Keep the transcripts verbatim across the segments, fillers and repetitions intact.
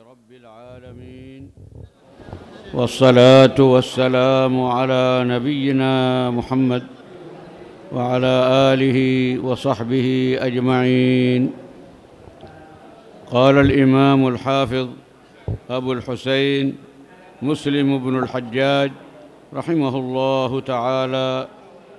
رب العالمين، والصلاة والسلام على نبينا محمد وعلى آله وصحبه أجمعين. قال الإمام الحافظ أبو الحسين مسلم بن الحجاج رحمه الله تعالى: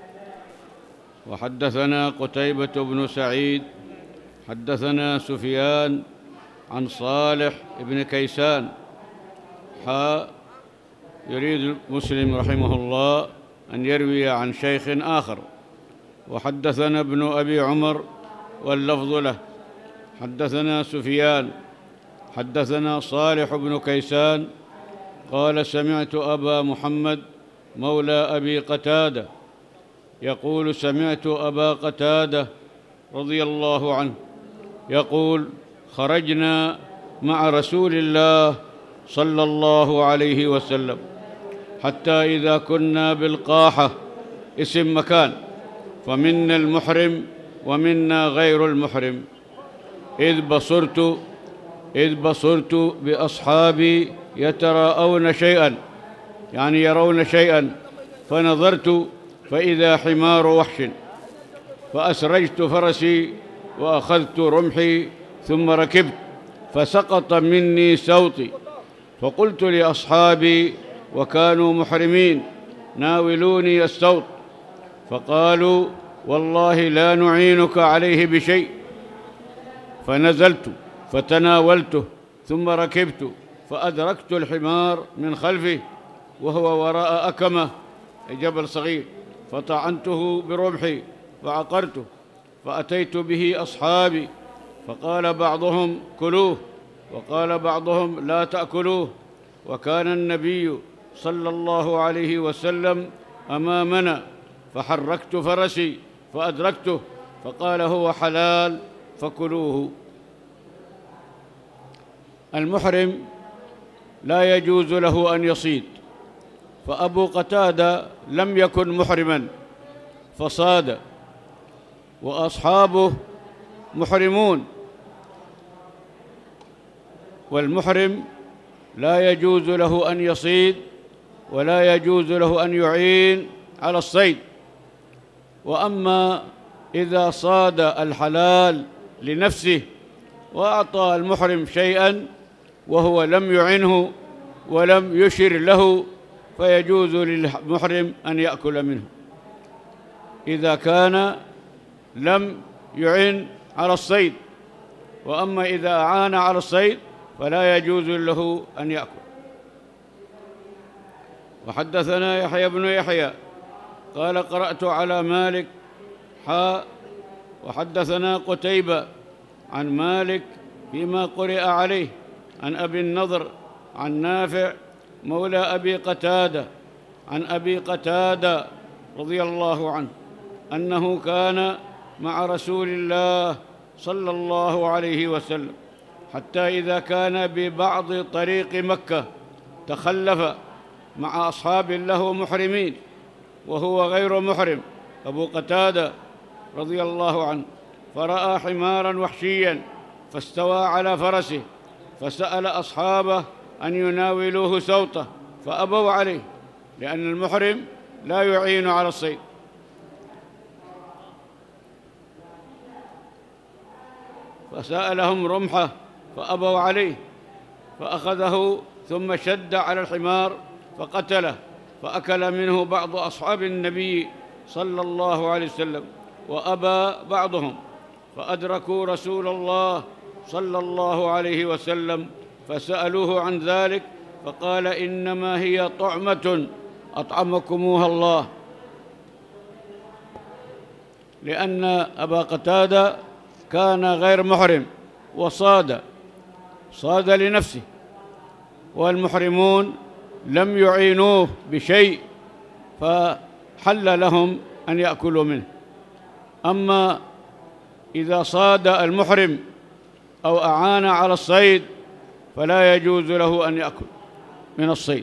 وحدثنا قتيبة بن سعيد حدثنا سفيان عن صالح بن كيسان. حا يريد مسلم رحمه الله أن يروي عن شيخ آخر: وحدثنا ابن أبي عمر واللفظ له، حدثنا سفيان حدثنا صالح بن كيسان قال: سمعت أبا محمد مولى أبي قتادة يقول: سمعت أبا قتادة رضي الله عنه يقول: خرجنا مع رسول الله صلى الله عليه وسلم حتى إذا كنا بالقاحة، اسم مكان، فمنا المحرم ومنا غير المحرم، إذ بصرت إذ بصرت بأصحابي يتراءون شيئا، يعني يرون شيئا، فنظرت فإذا حمار وحش، فأسرجت فرسي وأخذت رمحي ثم ركبت، فسقط مني سوطي، فقلت لأصحابي وكانوا محرمين: ناولوني السوط، فقالوا: والله لا نعينك عليه بشيء. فنزلت فتناولته ثم ركبت، فأدركت الحمار من خلفه وهو وراء أكمة، جبل صغير، فطعنته برمحي فعقرته، فأتيت به أصحابي، فقال بعضهم: كلوه، وقال بعضهم: لا تأكلوه. وكان النبي صلى الله عليه وسلم أمامنا، فحركت فرسي فأدركته، فقال: هو حلال فكلوه. المحرم لا يجوز له أن يصيد، فأبو قتادة لم يكن محرما فصاد، وأصحابه محرمون، والمحرم لا يجوز له أن يصيد ولا يجوز له أن يعين على الصيد. وأما إذا صاد الحلال لنفسه وأعطى المحرم شيئا وهو لم يعنه ولم يشر له، فيجوز للمحرم أن يأكل منه إذا كان لم يعن على الصيد. وأما إذا أعان على الصيد فلا يجوز له أن يأكل. وحدثنا يحيى بن يحيى قال: قرأت على مالك. حا وحدثنا قتيبة عن مالك فيما قرئ عليه عن أبي النضر عن نافع مولى أبي قتادة عن أبي قتادة رضي الله عنه أنه كان مع رسول الله صلى الله عليه وسلم حتى إذا كان ببعض طريق مكة تخلف مع أصحاب له محرمين وهو غير محرم، أبو قتادة رضي الله عنه، فرأى حمارا وحشيا فاستوى على فرسه، فسأل أصحابه أن يناولوه سوطه، فأبوا عليه لأن المحرم لا يعين على الصيد. فسألهم رمحه فأبوا عليه، فأخذه ثم شد على الحمار فقتله، فأكل منه بعض أصحاب النبي صلى الله عليه وسلم، وأبى بعضهم، فأدركوا رسول الله صلى الله عليه وسلم فسألوه عن ذلك، فقال: إنما هي طعمة أطعمكموها الله، لأن أبا قتادة كان غير محرم وصاد صاد لنفسه، والمحرمون لم يعينوه بشيء فحل لهم أن يأكلوا منه. أما إذا صاد المحرم أو أعان على الصيد فلا يجوز له أن يأكل من الصيد.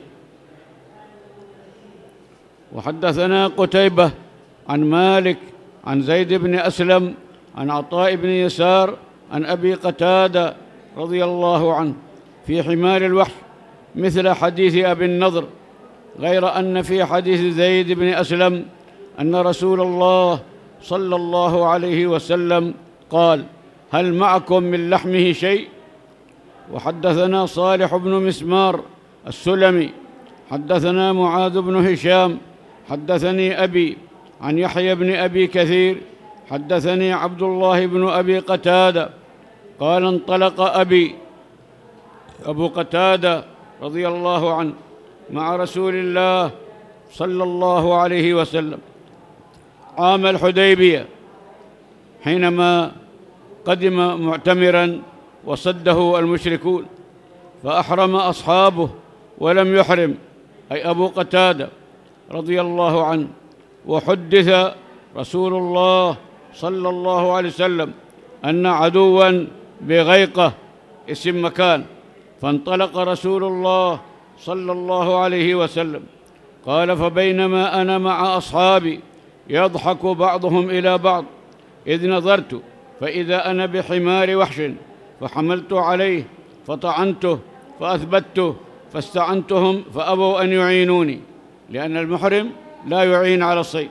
وحدثنا قتيبة عن مالك عن زيد بن أسلم عن عطاء بن يسار عن أبي قتادة رضي الله عنه في حمار الوحش مثل حديث أبي النضر، غير أن في حديث زيد بن أسلم أن رسول الله صلى الله عليه وسلم قال: هل معكم من لحمه شيء؟ وحدثنا صالح بن مسمار السلمي حدثنا معاذ بن هشام حدثني أبي عن يحيى بن أبي كثير حدثني عبد الله بن أبي قتادة قال: انطلق أبي أبو قتادة رضي الله عنه مع رسول الله صلى الله عليه وسلم عام الحديبية حينما قدم معتمراً وصده المشركون، فأحرم أصحابه ولم يحرم، أي أبو قتادة رضي الله عنه. وحدث رسول الله صلى الله عليه وسلم أن عدواً بغيقة اسم مكان، فانطلق رسول الله صلى الله عليه وسلم قال: فبينما أنا مع أصحابي يضحك بعضهم إلى بعض إذ نظرت فإذا أنا بحمار وحش، فحملت عليه فطعنته فأثبته فاستعنتهم فأبوا أن يعينوني، لأن المحرم لا يعين على الصيد،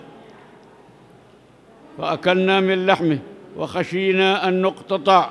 فأكلنا من لحمه وخشينا أن نقتطع،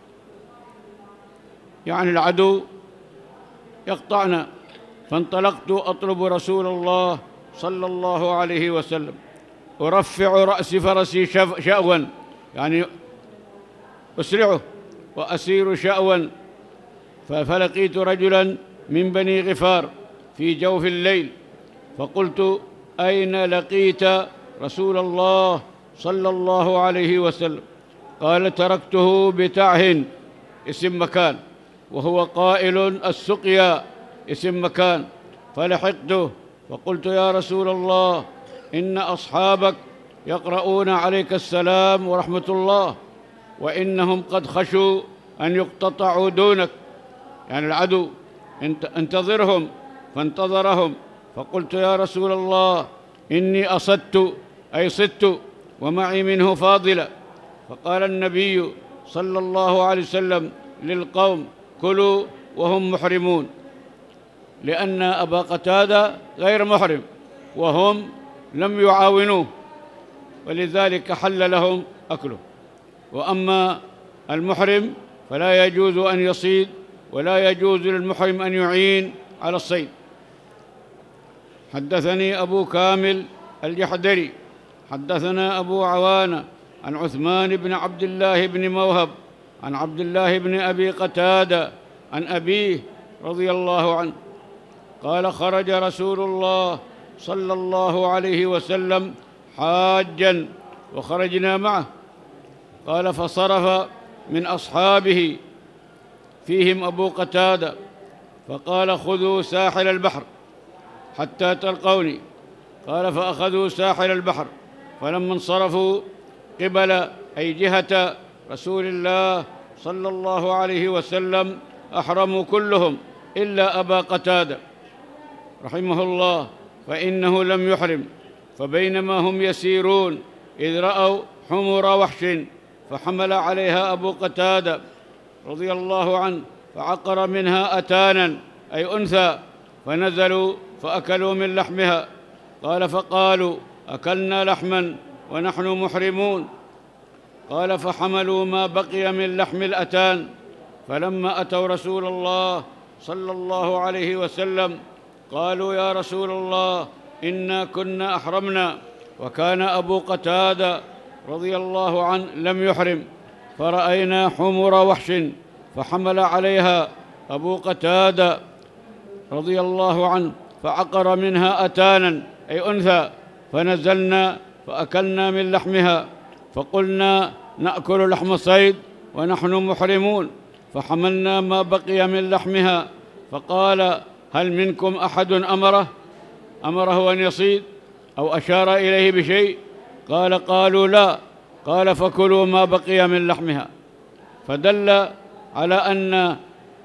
يعني العدو يقطعنا. فانطلقت أطلب رسول الله صلى الله عليه وسلم أرفع رأس فرسي شأوا، يعني أسرعه وأسير شأوا، فلقيت رجلا من بني غفار في جوف الليل، فقلت: أين لقيت رسول الله صلى الله عليه وسلم؟ قال: تركته بتعه اسم مكان، وهو قائل السقيا اسم مكان، فلحقته فقلت: يا رسول الله، إن أصحابك يقرؤون عليك السلام ورحمة الله، وإنهم قد خشوا أن يقتطعوا دونك، يعني العدو، انتظرهم. فانتظرهم، فقلت: يا رسول الله، إني أصدت، أي صدت، ومعي منه فاضلة. فقال النبي صلى الله عليه وسلم للقوم: كلوا وهم محرمون، لأن أبا قتادة غير محرم وهم لم يعاونوه، ولذلك حل لهم أكله. وأما المحرم فلا يجوز أن يصيد، ولا يجوز للمحرم أن يعين على الصيد. حدثني أبو كامل الجحدري حدثنا أبو عوانة عن عثمان بن عبد الله بن موهب عن عبد الله بن أبي قتادة عن أبيه رضي الله عنه قال: خرج رسول الله صلى الله عليه وسلم حاجاً وخرجنا معه. قال: فصرف من أصحابه فيهم أبو قتادة فقال: خذوا ساحل البحر حتى تلقوني. قال: فأخذوا ساحل البحر، فلما انصرفوا قبل أي جهة رسول الله صلى الله عليه وسلم أحرموا كلهم إلا أبا قتادة رحمه الله، فإنه لم يحرم. فبينما هم يسيرون إذ رأوا حمر وحش، فحمل عليها أبو قتادة رضي الله عنه فعقر منها أتانا أي أنثى، فنزلوا فأكلوا من لحمها. قال: فقالوا: أكلنا لحما ونحن محرمون. قال: فحملوا ما بقي من لحم الأتان، فلما أتوا رسول الله صلى الله عليه وسلم قالوا: يا رسول الله، إنا كنا أحرمنا، وكان أبو قتادة رضي الله عنه لم يحرم، فرأينا حمر وحش فحمل عليها أبو قتادة رضي الله عنه فعقر منها أتانا أي أنثى، فنزلنا فأكلنا من لحمها، فقلنا: نأكل لحم صيد ونحن محرمون، فحملنا ما بقي من لحمها. فقال: هل منكم أحد أمره أمره أن يصيد أو أشار إليه بشيء؟ قال: قالوا لا. قال: فكلوا ما بقي من لحمها. فدل على أن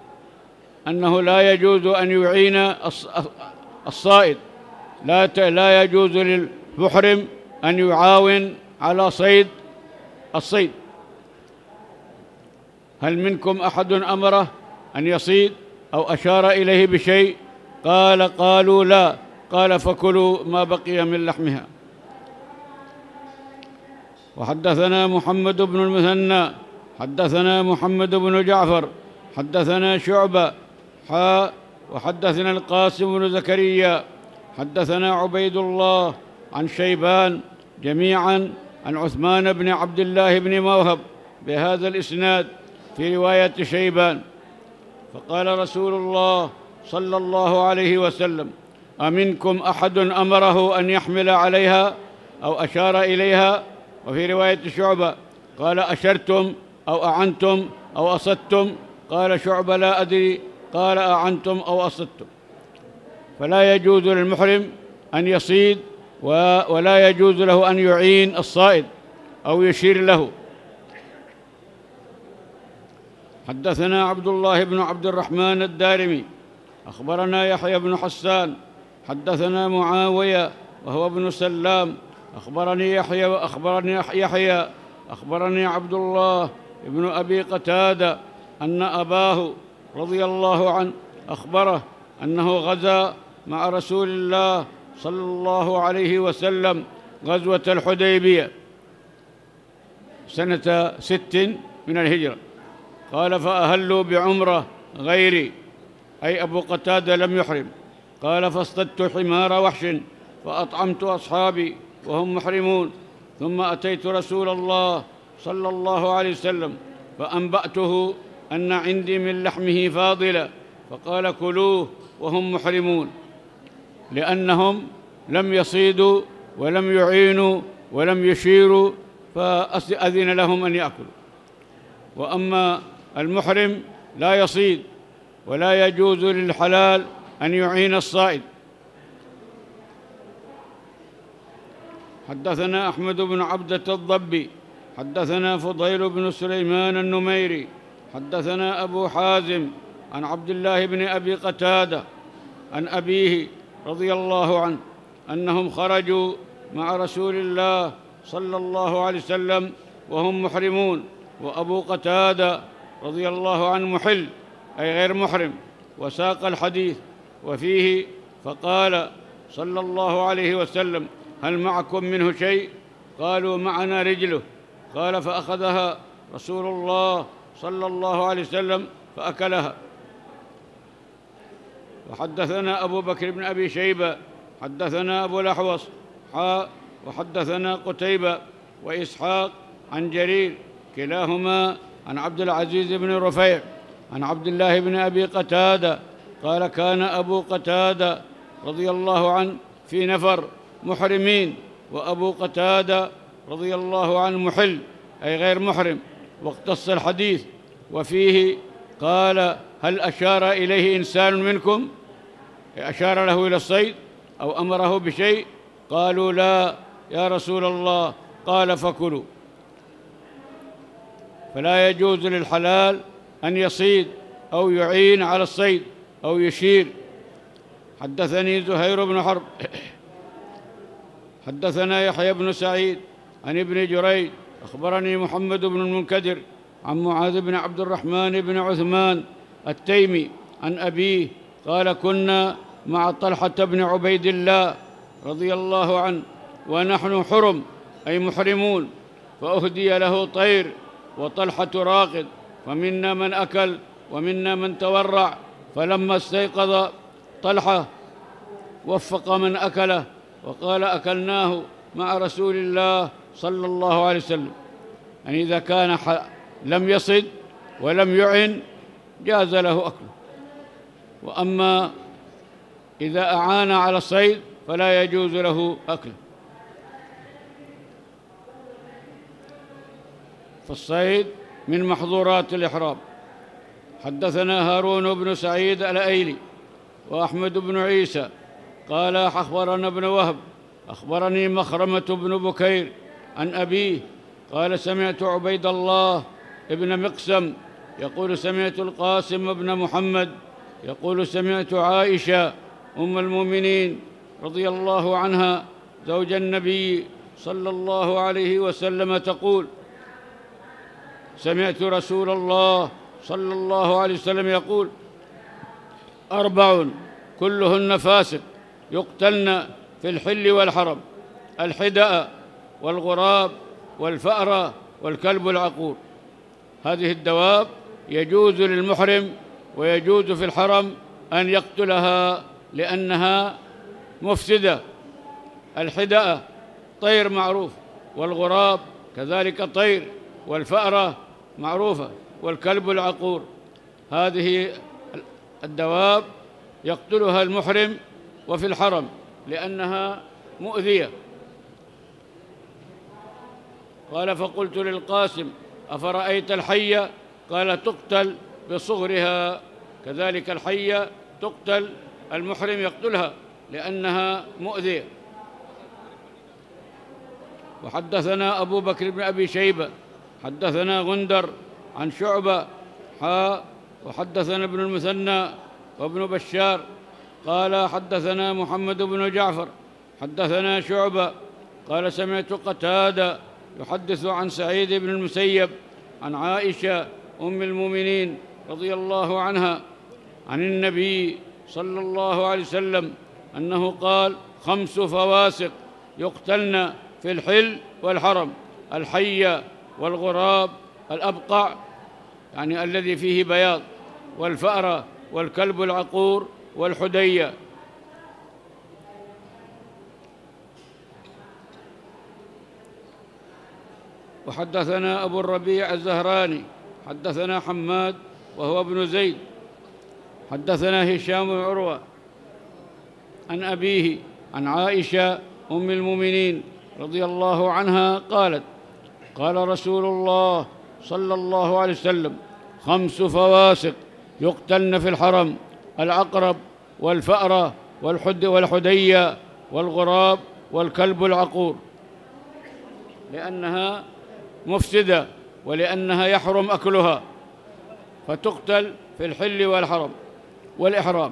أنه لا يجوز أن يعين الصائد، لا لا يجوز للمحرم أن يعاون على صيد الصيد. هل منكم أحد أمره أن يصيد أو أشار إليه بشيء؟ قال قالوا لا. قال فكلوا ما بقي من لحمها. وحدثنا محمد بن المثنى حدثنا محمد بن جعفر حدثنا شعبة حاء وحدثنا القاسم بن زكريا حدثنا عبيد الله عن شيبان جميعا عن عثمان بن عبد الله بن موهب بهذا الإسناد في رواية شيبان. فقال رسول الله صلى الله عليه وسلم: أمنكم أحد أمره أن يحمل عليها أو أشار إليها؟ وفي رواية شعبة قال: أشرتم أو أعنتم أو أصدتم؟ قال شعبة: لا أدري. قال: أعنتم أو أصدتم. فلا يجوز للمحرم أن يصيد، ولا يجوز له أن يعين الصائد أو يشير له. حدثنا عبد الله بن عبد الرحمن الدارمي أخبرنا يحيى بن حسان حدثنا معاوية وهو ابن سلام أخبرني يحيى أخبرني يحيى أخبرني عبد الله ابن أبي قتادة أن أباه رضي الله عنه أخبره أنه غزا مع رسول الله صلى الله عليه وسلم غزوة الحديبية سنة ست من الهجرة. قال: فأهلوا بعمرة غيري، أي أبو قتادة لم يحرم. قال: فاصطدت حمار وحش فأطعمت أصحابي وهم محرمون، ثم أتيت رسول الله صلى الله عليه وسلم فأنبأته أن عندي من لحمه فاضلة، فقال: كلوه وهم محرمون، لأنهم لم يصيدوا ولم يعينوا ولم يشيروا، فأذن لهم أن يأكلوا. وأما المحرم لا يصيد ولا يجوز للحلال أن يعين الصائد. حدثنا أحمد بن عبدة الضبي حدثنا فضيل بن سليمان النميري حدثنا أبو حازم عن عبد الله بن أبي قتادة عن أبيه رضي الله عنه أنهم خرجوا مع رسول الله صلى الله عليه وسلم وهم محرمون، وأبو قتادة رضي الله عنه محل أي غير محرم، وساق الحديث وفيه: فقال صلى الله عليه وسلم: هل معكم منه شيء؟ قالوا: معنا رجله. قال: فأخذها رسول الله صلى الله عليه وسلم فأكلها. وحدثنا أبو بكر بن أبي شيبة حدثنا أبو الأحوص حاء وحدثنا قتيبة وإسحاق عن جرير كلاهما عن عبد العزيز بن رفيع عن عبد الله بن أبي قتادة قال: كان أبو قتادة رضي الله عنه في نفر محرمين، وأبو قتادة رضي الله عنه محل أي غير محرم، واقتص الحديث وفيه قال: هل أشار إليه إنسان منكم؟ أشار له إلى الصيد أو أمره بشيء؟ قالوا: لا يا رسول الله. قال: فكلوا. فلا يجوز للحلال أن يصيد أو يعين على الصيد أو يشير. حدثني زهير بن حرب حدثنا يحيى بن سعيد عن ابن جريج أخبرني محمد بن المنكدر عن معاذ بن عبد الرحمن بن عثمان التيمي عن أبيه قال: كنا مع طلحة بن عبيد الله رضي الله عنه ونحن حرم أي محرمون، فأهدي له طير وطلحة راقد، فمنا من أكل ومنا من تورع، فلما استيقظ طلحة وفق من أكله وقال: أكلناه مع رسول الله صلى الله عليه وسلم. يعني إذا كان لم يصد ولم يعن جاز له أكله، وأما إذا أعان على الصيد فلا يجوز له أكله. فالصيد من محظورات الإحرام. حدثنا هارون بن سعيد الأيلي وأحمد بن عيسى قال: أخبرنا ابن وهب أخبرني مخرمة بن بكير عن أبيه قال: سمعت عبيد الله ابن مقسم يقول: سمعت القاسم بن محمد يقول: سمعت عائشة أم المؤمنين رضي الله عنها زوج النبي صلى الله عليه وسلم تقول: سمعت رسول الله صلى الله عليه وسلم يقول: أربع كلهن فاسق يقتلن في الحل والحرم: الحدأ والغراب والفأر والكلب العقور. هذه الدواب يجوز للمحرم ويجوز في الحرم أن يقتلها لأنها مفسدة. الحدأ طير معروف، والغراب كذلك طير، والفأرة معروفة، والكلب العقور. هذه الدواب يقتلها المحرم وفي الحرم لأنها مؤذية. قال: فقلت للقاسم: أفرأيت الحية؟ قال: تقتل بصغرها. كذلك الحية تقتل، المحرم يقتلها لأنها مؤذية. وحدثنا أبو بكر بن أبي شيبة حدثنا غندر عن شعبة حاء وحدثنا ابن المثنى وابن بشار قال: حدثنا محمد بن جعفر حدثنا شعبة قال: سمعت قتادة يحدث عن سعيد بن المسيب عن عائشة أم المؤمنين رضي الله عنها عن النبي صلى الله عليه وسلم أنه قال: خمس فواسق يقتلن في الحل والحرم: الحية والغراب الأبقع يعني الذي فيه بياض، والفأرة والكلب العقور والحدية. وحدثنا أبو الربيع الزهراني حدثنا حماد وهو ابن زيد حدثنا هشام بن عروة عن أبيه عن عائشة أم المؤمنين رضي الله عنها قالت: قال رسول الله صلى الله عليه وسلم: خمس فواسق يقتلن في الحرم: العقرب والفأرة والحد والحدية والغراب والكلب العقور، لأنها مفسدة ولأنها يحرم أكلها، فتقتل في الحل والحرم والإحرام.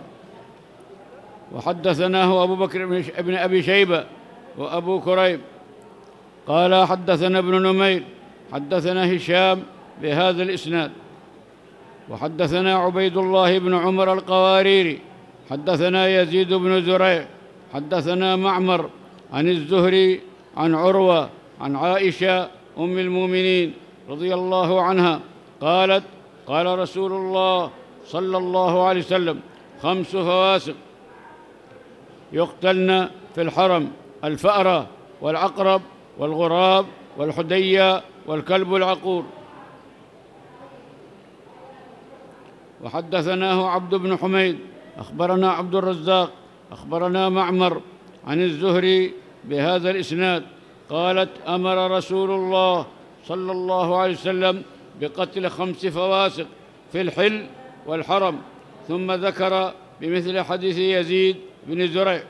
وحدثناه أبو بكر بن أبي شيبة وأبو كريب قال: حدثنا ابن نمير حدثنا هشام بهذا الإسناد. وحدثنا عبيد الله بن عمر القواريري حدثنا يزيد بن زريع حدثنا معمر عن الزهري عن عروة عن عائشة أم المؤمنين رضي الله عنها قالت: قال رسول الله صلى الله عليه وسلم: خمس فواسق يقتلن في الحرم: الفأرة والعقرب والغراب والحدية والكلب العقور. وحدثناه عبد بن حميد أخبرنا عبد الرزاق أخبرنا معمر عن الزهري بهذا الإسناد قالت: أمر رسول الله صلى الله عليه وسلم بقتل خمس فواسق في الحل والحرم، ثم ذكر بمثل حديث يزيد بن زريع.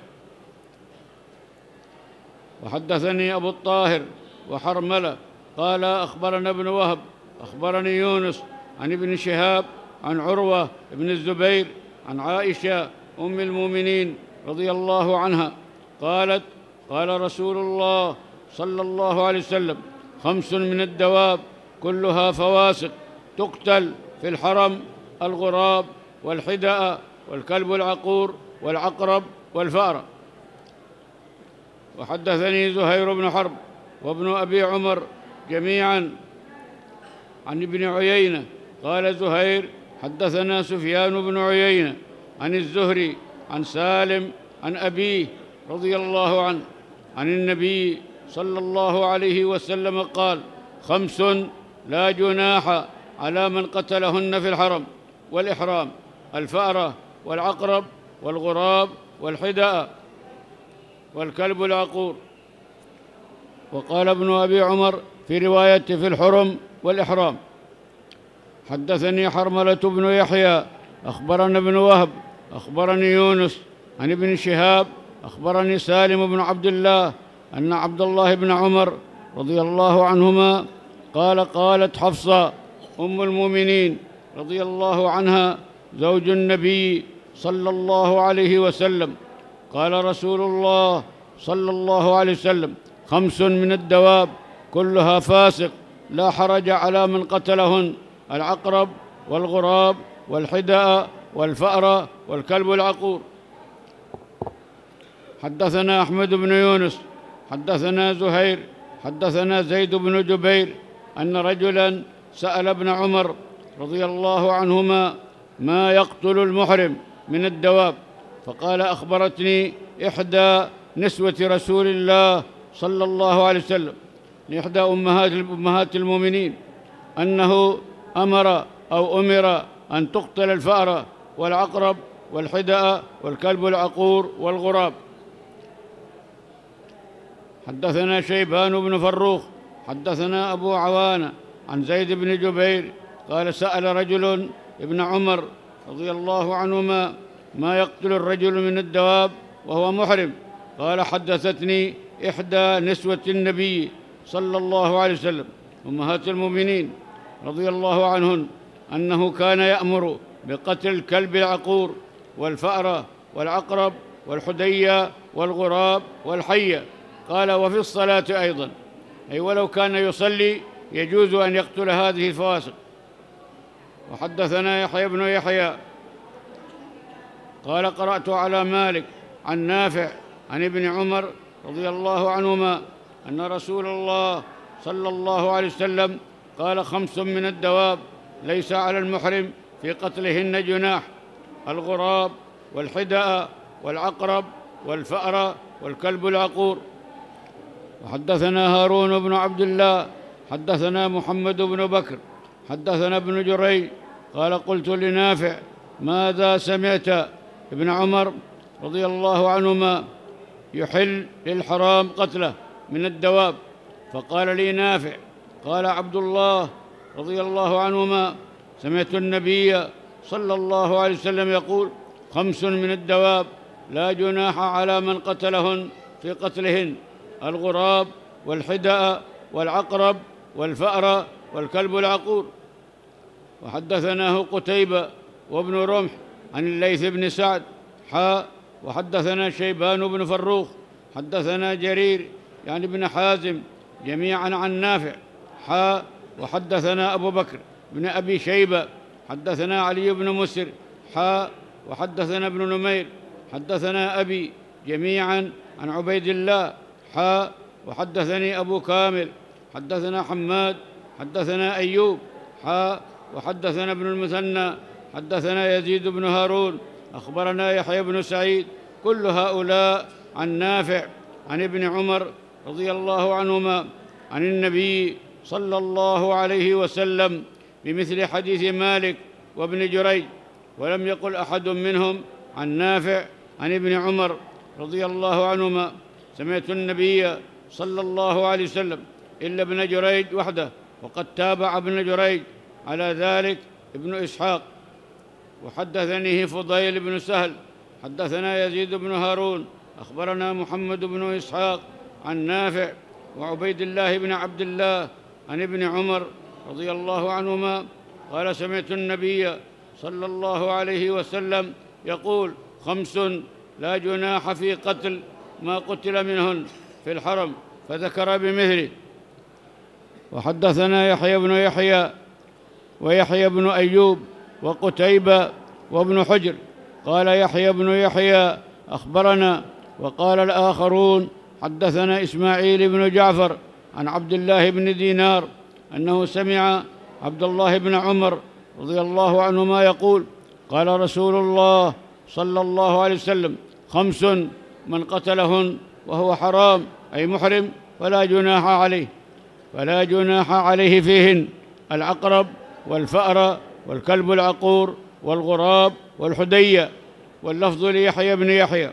وحدثني أبو الطاهر وحرملة قال: أخبرنا ابن وهب أخبرني يونس عن ابن شهاب عن عروة بن الزبير عن عائشة أم المؤمنين رضي الله عنها قالت: قال رسول الله صلى الله عليه وسلم: خمس من الدواب كلها فواسق تقتل في الحرم: الغراب والحدأ والكلب العقور والعقرب والفأرة. وحدثني زهير بن حرب وابن أبي عمر جميعا عن ابن عيينة قال زهير: حدثنا سفيان بن عيينة عن الزهري عن سالم عن أبيه رضي الله عنه عن النبي صلى الله عليه وسلم قال: خمس لا جناح على من قتلهن في الحرم والإحرام: الفأرة والعقرب والغراب والحدأ والكلب العقور. وقال ابن أبي عمر في رواية في الحرم والإحرام: حدثني حرملة بن يحيى أخبرنا ابن وهب أخبرني يونس عن ابن شهاب أخبرني سالم بن عبد الله أن عبد الله بن عمر رضي الله عنهما قال: قالت حفصة أم المؤمنين رضي الله عنها زوج النبي صلى الله عليه وسلم: قال رسول الله صلى الله عليه وسلم: خمس من الدواب كلها فاسق لا حرج على من قتلهن: العقرب والغراب والحدأ والفأر والكلب العقور. حدثنا أحمد بن يونس حدثنا زهير حدثنا زيد بن جبير أن رجلاً سأل ابن عمر رضي الله عنهما ما يقتل المحرم من الدواب، فقال: أخبرتني إحدى نسوة رسول الله صلى الله عليه وسلم، إحدى أمهات أمهات المؤمنين، أنه أمر أو أمر أن تقتل الفأرة والعقرب والحدأ والكلب العقور والغراب. حدثنا شيبان بن فروخ حدثنا أبو عوانة عن زيد بن جبير قال: سأل رجل ابن عمر رضي الله عنهما ما يقتل الرجل من الدواب وهو محرم، قال: حدثتني إحدى نسوة النبي صلى الله عليه وسلم أمهات المؤمنين رضي الله عنهن أنه كان يأمر بقتل الكلب العقور والفأرة والعقرب والحدية والغراب والحية. قال: وفي الصلاة أيضا، أي ولو كان يصلي يجوز أن يقتل هذه الفواسق. وحدثنا يحيى بن يحيى قال: قرأت على مالك عن نافع عن ابن عمر رضي الله عنهما أن رسول الله صلى الله عليه وسلم قال: خمس من الدواب ليس على المحرم في قتلهن جناح: الغراب والحدأ والعقرب والفأر والكلب العقور. وحدثنا هارون بن عبد الله حدثنا محمد بن بكر حدثنا ابن جريج قال: قلت لنافع: ماذا سمعت ابن عمر رضي الله عنهما يحل للحرام قتله من الدواب؟ فقال لي نافع: قال عبد الله رضي الله عنهما: سمعت النبي صلى الله عليه وسلم يقول: خمس من الدواب لا جناح على من قتلهن في قتلهن: الغراب والحدأ والعقرب والفأر والكلب العقور. وحدثناه قتيبة وابن رمح عن الليث بن سعد حاء. وحدثنا شيبان بن فروخ حدثنا جرير يعني ابن حازم جميعا عن نافع حاء. وحدثنا أبو بكر بن أبي شيبة حدثنا علي بن مسر حاء. وحدثنا ابن نمير حدثنا أبي جميعا عن عبيد الله حاء. وحدثني أبو كامل حدثنا حماد حدثنا أيوب حاء. وحدثنا ابن المثنى حدثنا يزيد بن هارون أخبرنا يحيى بن سعيد كل هؤلاء عن نافع عن ابن عمر رضي الله عنهما عن النبي صلى الله عليه وسلم بمثل حديث مالك وابن جريج، ولم يقل أحد منهم عن نافع عن ابن عمر رضي الله عنهما: سمعت النبي صلى الله عليه وسلم، إلا ابن جريج وحده، وقد تابع ابن جريج على ذلك ابن إسحاق. وحدثنيه فضيل بن سهل حدثنا يزيد بن هارون أخبرنا محمد بن إسحاق عن نافع وعبيد الله بن عبد الله عن ابن عمر رضي الله عنهما قال: سمعت النبي صلى الله عليه وسلم يقول: خمس لا جناح في قتل ما قتل منهن في الحرم، فذكر بمثله. وحدثنا يحيى بن يحيى ويحيى بن أيوب وقتيبة وابن حجر. قال يحيى بن يحيى: أخبرنا. وقال الآخرون: حدثنا إسماعيل بن جعفر عن عبد الله بن دينار أنه سمع عبد الله بن عمر رضي الله عنهما يقول: قال رسول الله صلى الله عليه وسلم: خمس من قتلهن وهو حرام أي محرم فلا جناح عليه فلا جناح عليه فيهن: العقرب والفأر والكلب العقور والغراب والحدية. واللفظ ليحيى بن يحيى.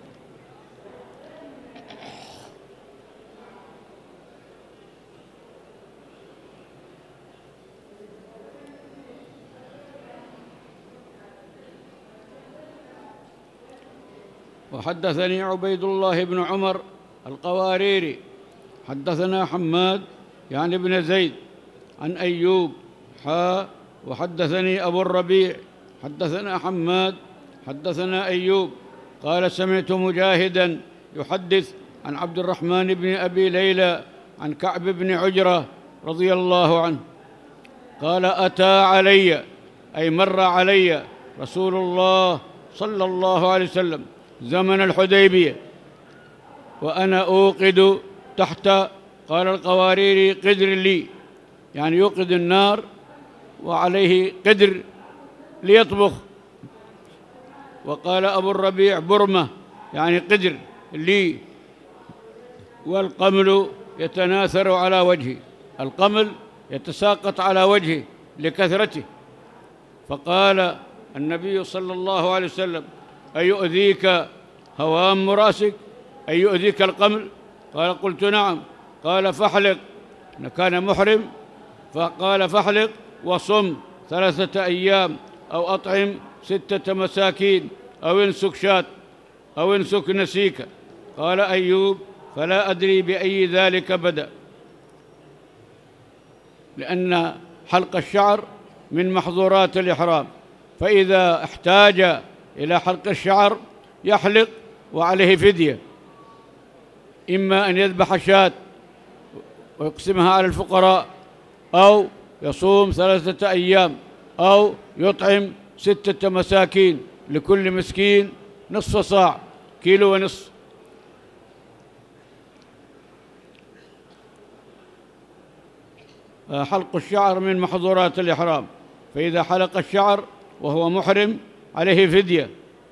وحدثني عبيد الله بن عمر القواريري حدثنا حماد يعني ابن زيد عن أيوب حا. وحدثني أبو الربيع حدثنا حماد حدثنا أيوب قال: سمعت مجاهدا يحدث عن عبد الرحمن بن أبي ليلى عن كعب بن عجرة رضي الله عنه قال: أتى علي أي مر علي رسول الله صلى الله عليه وسلم زمن الحديبية وأنا أوقد تحت، قال القواريري قدر لي، يعني يوقد النار وعليه قدر ليطبخ. وقال أبو الربيع برمة، يعني قدر لي، والقمل يتناثر على وجهه، القمل يتساقط على وجهه لكثرته. فقال النبي صلى الله عليه وسلم: أيؤذيك هوام رأسك؟ أيؤذيك القمل؟ قال: قلت نعم. قال: فاحلق، كان محرم، فقال: فاحلق وصم ثلاثة أيام أو أطعم ستة مساكين أو انسك شاة أو انسك نسيك. قال أيوب: فلا أدري بأي ذلك بدأ، لأن حلق الشعر من محظورات الإحرام، فإذا احتاج إلى حلق الشعر يحلق وعليه فدية، إما أن يذبح شاة ويقسمها على الفقراء، أو يصوم ثلاثة أيام، أو يطعم ستة مساكين، لكل مسكين نصف صاع، كيلو ونصف. حلق الشعر من محظورات الإحرام، فإذا حلق الشعر وهو محرم عليه فدية.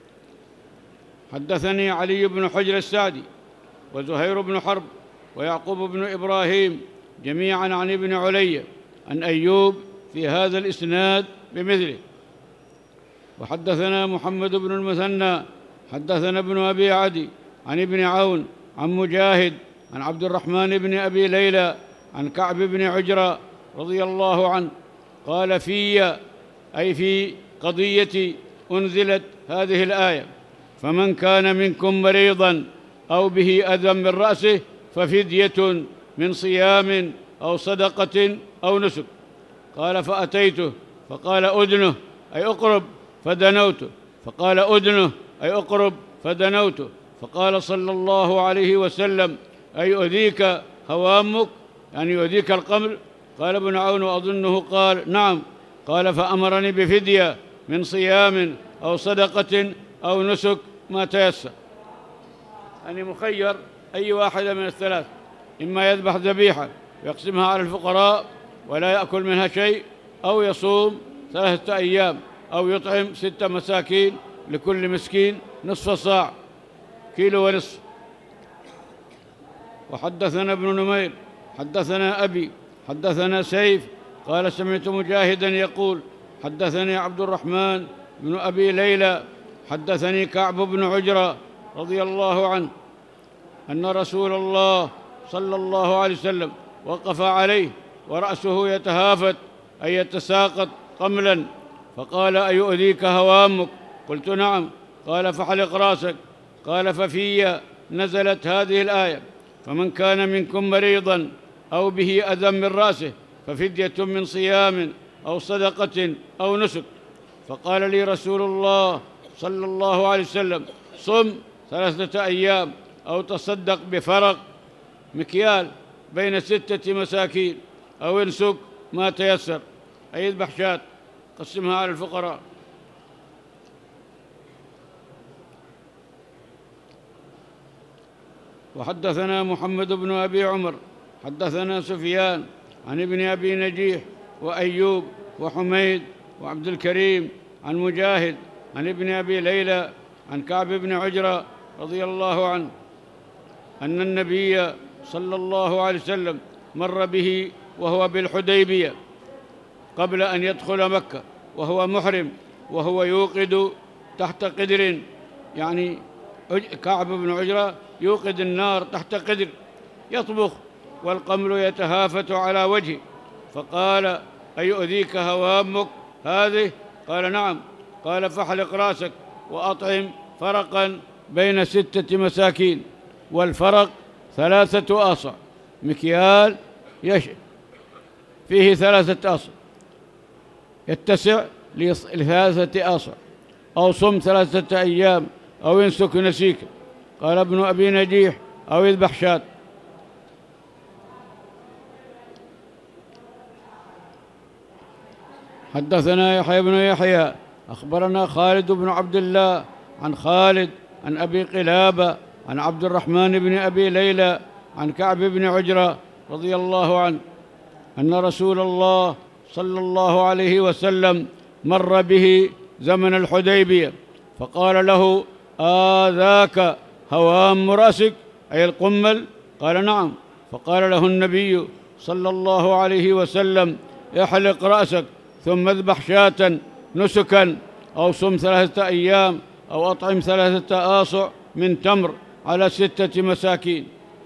حدثني علي بن حجر السعدي وزهير بن حرب ويعقوب بن إبراهيم جميعا عن ابن علي عن أيوب في هذا الإسناد بمثله. وحدثنا محمد بن المثنى حدثنا ابن أبي عدي عن ابن عون عن مجاهد عن عبد الرحمن بن أبي ليلى عن كعب بن عجرة رضي الله عنه قال: في أي في قضية أنزلت هذه الآية: فمن كان منكم مريضا أو به أذى من رأسه ففدية من صيام أو صدقة أو نسك. قال: فأتيته فقال: أدنه أي أقرب، فدنوته، فقال: أدنه أي أقرب، فدنوته، فقال صلى الله عليه وسلم: أي يؤذيك هوامك؟ يعني يؤذيك القمل؟ قال ابن عون: وأظنه قال: نعم. قال: فأمرني بفدية من صيام أو صدقة أو نسك ما تيسر. يعني مخير أي واحدة من الثلاث، إما يذبح ذبيحة ويقسمها على الفقراء ولا يأكل منها شيء، أو يصوم ثلاثة أيام، أو يطعم ستة مساكين، لكل مسكين نصف صاع، كيلو ونصف. وحدثنا ابن نمير حدثنا أبي حدثنا سيف قال: سمعت مجاهدا يقول: حدثني عبد الرحمن بن أبي ليلى حدثني كعب بن عجرة رضي الله عنه أن رسول الله صلى الله عليه وسلم وقف عليه ورأسه يتهافت أي يتساقط قملا، فقال: أيؤذيك هوامك؟ قلت نعم. قال: فاحلق رأسك. قال: ففي نزلت هذه الآية: فمن كان منكم مريضا أو به أذى من رأسه ففدية من صيام أو صدقة أو نسك. فقال لي رسول الله صلى الله عليه وسلم: صم ثلاثة أيام أو تصدق بفرق مكيال بين ستة مساكين، أو انسك ما تيسر، أي اذبح شاة قسمها على الفقراء. وحدثنا محمد بن أبي عمر حدثنا سفيان عن ابن أبي نجيح وأيوب وحميد وعبد الكريم عن مجاهد عن ابن أبي ليلى عن كعب بن عجرة رضي الله عنه أن النبي صلى الله عليه وسلم مر به وهو بالحديبية قبل أن يدخل مكة، وهو محرم، وهو يوقد تحت قدر، يعني كعب بن عجرة يوقد النار تحت قدر يطبخ، والقمل يتهافت على وجهه. فقال: أيؤذيك هوامك هذه؟ قال: نعم. قال: فاحلق رأسك وأطعم فرقا بين ستة مساكين، والفرق ثلاثة آصع، مكيال يش فيه ثلاثة آصع يتسع لثلاثة آصع، أو صم ثلاثة أيام أو ينسك نسيك. قال ابن أبي نجيح: أو يذبح شاة. حدثنا يحيى بن يحيى أخبرنا خالد بن عبد الله عن خالد عن أبي قلابة عن عبد الرحمن بن أبي ليلى عن كعب بن عجرة رضي الله عنه أن رسول الله صلى الله عليه وسلم مر به زمن الحديبية فقال له: آذاك هوام رأسك، أي القمل؟ قال: نعم. فقال له النبي صلى الله عليه وسلم: احلق رأسك ثم اذبح شاة نسكا، أو صم ثلاثة أيام، أو أطعم ثلاثة آصع من تمر على ستة مساكين.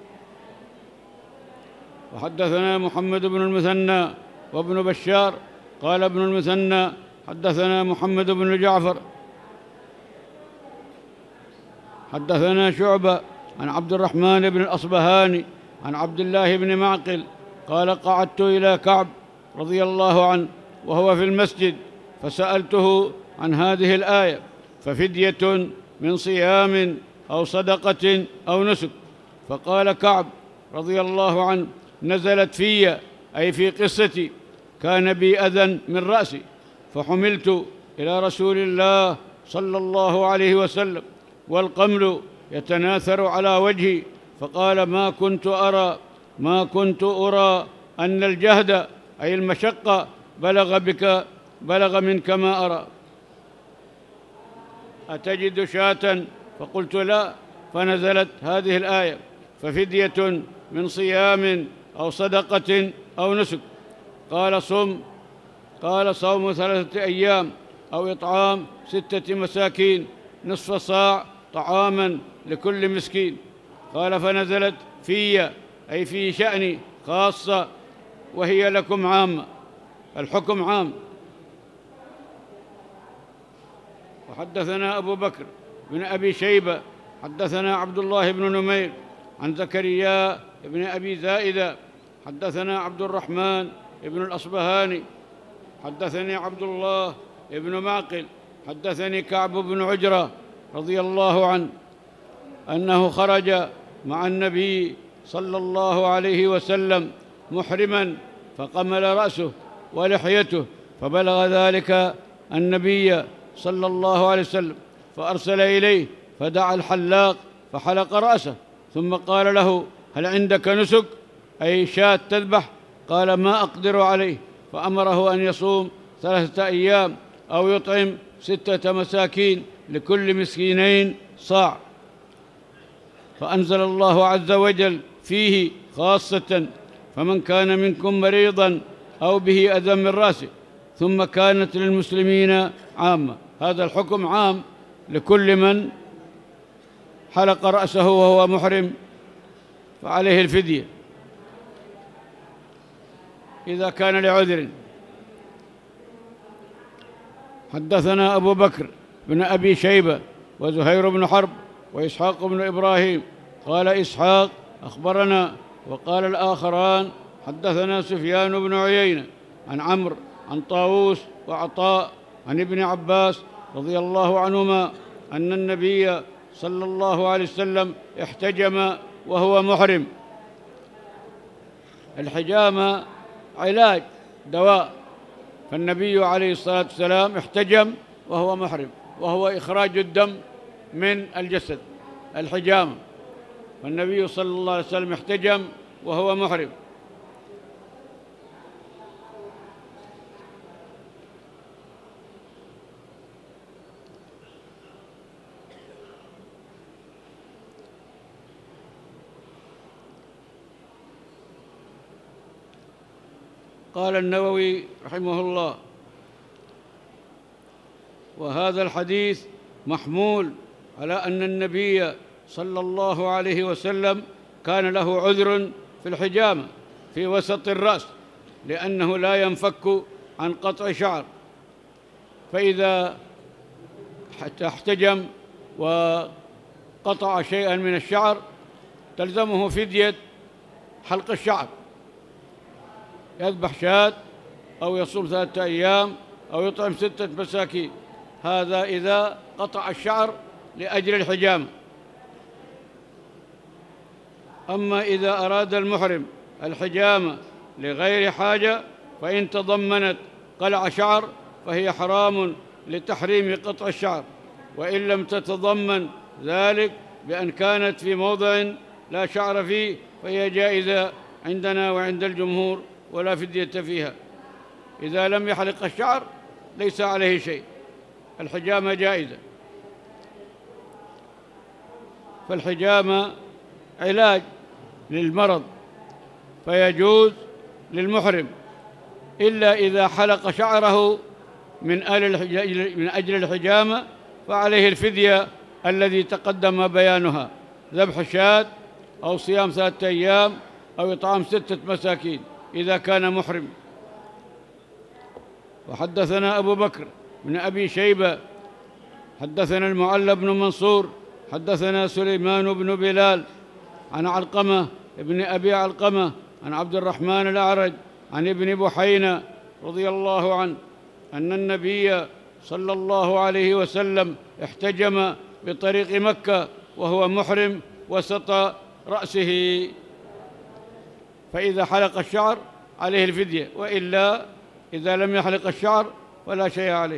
وحدثنا محمد بن المثنى وابن بشار قال ابن المثنى: حدثنا محمد بن جعفر حدثنا شعبة عن عبد الرحمن بن الأصبهاني عن عبد الله بن معقل قال: قعدت إلى كعب رضي الله عنه وهو في المسجد فسألته عن هذه الآية: ففدية من صيام أو صدقة أو نسك. فقال كعب رضي الله عنه: نزلت في، أي في قصتي، كان بي أذى من رأسي فحملت إلى رسول الله صلى الله عليه وسلم والقمل يتناثر على وجهي، فقال: ما كنت أرى ما كنت أرى أن الجهد، أي المشقة، بلغ بك بلغ منك ما أرى، أتجد شاة؟ فقلت: لا. فنزلت هذه الآية: ففدية من صيام أو صدقة أو نسك. قال: صم قال: صوم ثلاثة أيام، أو إطعام ستة مساكين نصف صاع طعاما لكل مسكين. قال: فنزلت في، أي في شأني خاصة، وهي لكم عامة، الحكم عام. وحدثنا أبو بكر بن أبي شيبة حدثنا عبد الله بن نمير عن زكريا بن أبي زائدة حدثنا عبد الرحمن بن الأصبهاني حدثني عبد الله بن معقل حدثني كعب بن عجرة رضي الله عنه أنه خرج مع النبي صلى الله عليه وسلم محرما، فقمل رأسه ولحيته، فبلغ ذلك النبي صلى الله عليه وسلم فأرسل إليه فدعا الحلاق فحلق رأسه، ثم قال له: هل عندك نسك، أي شاة تذبح؟ قال: ما أقدر عليه. فأمره أن يصوم ثلاثة أيام أو يطعم ستة مساكين لكل مسكينين صاع. فأنزل الله عز وجل فيه خاصة: فمن كان منكم مريضا أو به أذى من رأسه، ثم كانت للمسلمين عامة. هذا الحكم عام لكل من حلق رأسه وهو محرم فعليه الفدية إذا كان لعذر. حدثنا أبو بكر بن أبي شيبة وزهير بن حرب وإسحاق بن إبراهيم. قال إسحاق: أخبرنا. وقال الآخران: حدثنا سفيان بن عيينة عن عمرو عن طاووس وعطاء عن ابن عباس رضي الله عنهما أن النبي صلى الله عليه وسلم احتجم وهو محرم. الحجامة علاج، دواء، فالنبي عليه الصلاة والسلام احتجم وهو محرم، وهو إخراج الدم من الجسد، الحجامة. فالنبي صلى الله عليه وسلم احتجم وهو محرم. قال النووي رحمه الله: وهذا الحديث محمول على أن النبي صلى الله عليه وسلم كان له عذر في الحجامة في وسط الرأس، لأنه لا ينفك عن قطع شعر، فإذا احتجم وقطع شيئا من الشعر تلزمه فدية حلق الشعر، يذبح شاة أو يصوم ثلاثة أيام أو يطعم ستة مساكين. هذا إذا قطع الشعر لأجل الحجامة. أما إذا أراد المحرم الحجامة لغير حاجة فإن تضمنت قلع شعر فهي حرام لتحريم قطع الشعر، وإن لم تتضمن ذلك بأن كانت في موضع لا شعر فيه فهي جائزة عندنا وعند الجمهور ولا فدية فيها. إذا لم يحلق الشعر ليس عليه شيء، الحجامة جائزة. فالحجامة علاج للمرض فيجوز للمحرم، إلا إذا حلق شعره من من أجل الحجامة فعليه الفدية الذي تقدم بيانها، ذبح شاة أو صيام ثلاثة أيام أو إطعام ستة مساكين إذا كان محرم. وحدثنا أبو بكر بن أبي شيبة حدثنا المعلى بن منصور حدثنا سليمان بن بلال عن علقمة ابن أبي علقمة عن عبد الرحمن الأعرج عن ابن بحينة رضي الله عنه أن النبي صلى الله عليه وسلم احتجم بطريق مكة وهو محرم وسط رأسه، فإذا حلق الشعر عليه الفدية، وإلا إذا لم يحلق الشعر فلا شيء عليه.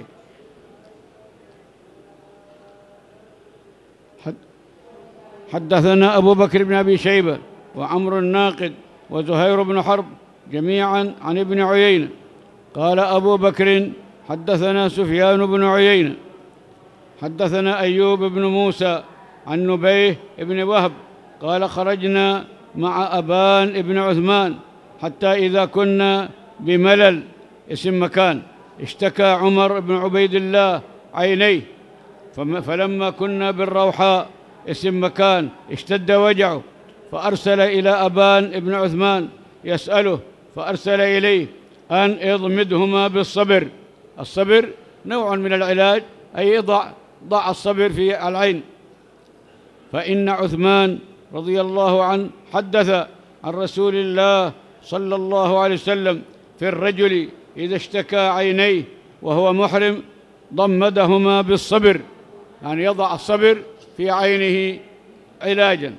حدثنا أبو بكر بن أبي شيبة وعمر الناقد وزهير بن حرب جميعا عن ابن عيينة قال أبو بكر حدثنا سفيان بن عيينة حدثنا أيوب بن موسى عن نبيه بن وهب قال خرجنا مع أبان بن عثمان حتى إذا كنا بملل اسم مكان اشتكى عمر بن عبيد الله عينيه، فلما كنا بالروحاء اسم مكان اشتد وجعه فأرسل إلى أبان بن عثمان يسأله، فأرسل إليه أن اضمدهما بالصبر. الصبر نوع من العلاج، أي ضع ضع الصبر في العين. فإن عثمان رضي الله عنه حدث عن رسول الله صلى الله عليه وسلم في الرجل إذا اشتكى عينيه وهو محرم ضمدهما بالصبر، يعني يضع الصبر في عينه علاجا.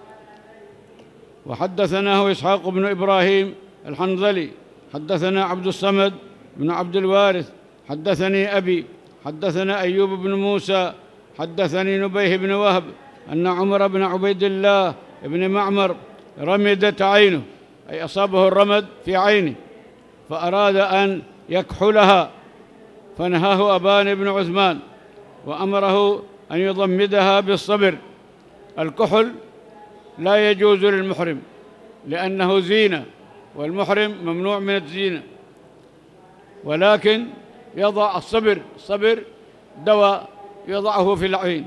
وحدثناه إسحاق بن إبراهيم الحنظلي حدثنا عبد الصمد بن عبد الوارث حدثني أبي حدثنا أيوب بن موسى حدثني نبيه بن وهب أن عمر بن عبيد الله بن معمر رمدت عينه، أي أصابه الرمد في عينه، فأراد أن يكحلها فنهاه أبان بن عثمان وأمره أن يضمدها بالصبر. الكحل لا يجوز للمحرم لأنه زينة، والمحرم ممنوع من الزينة، ولكن يضع الصبر الصبر دواء يضعه في العين.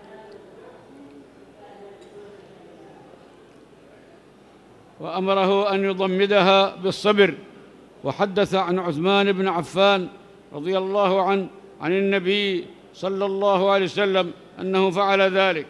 وأمره أن يضمدها بالصبر. وحدث عن عثمان بن عفان رضي الله عنه عن النبي صلى الله عليه وسلم أنه فعل ذلك.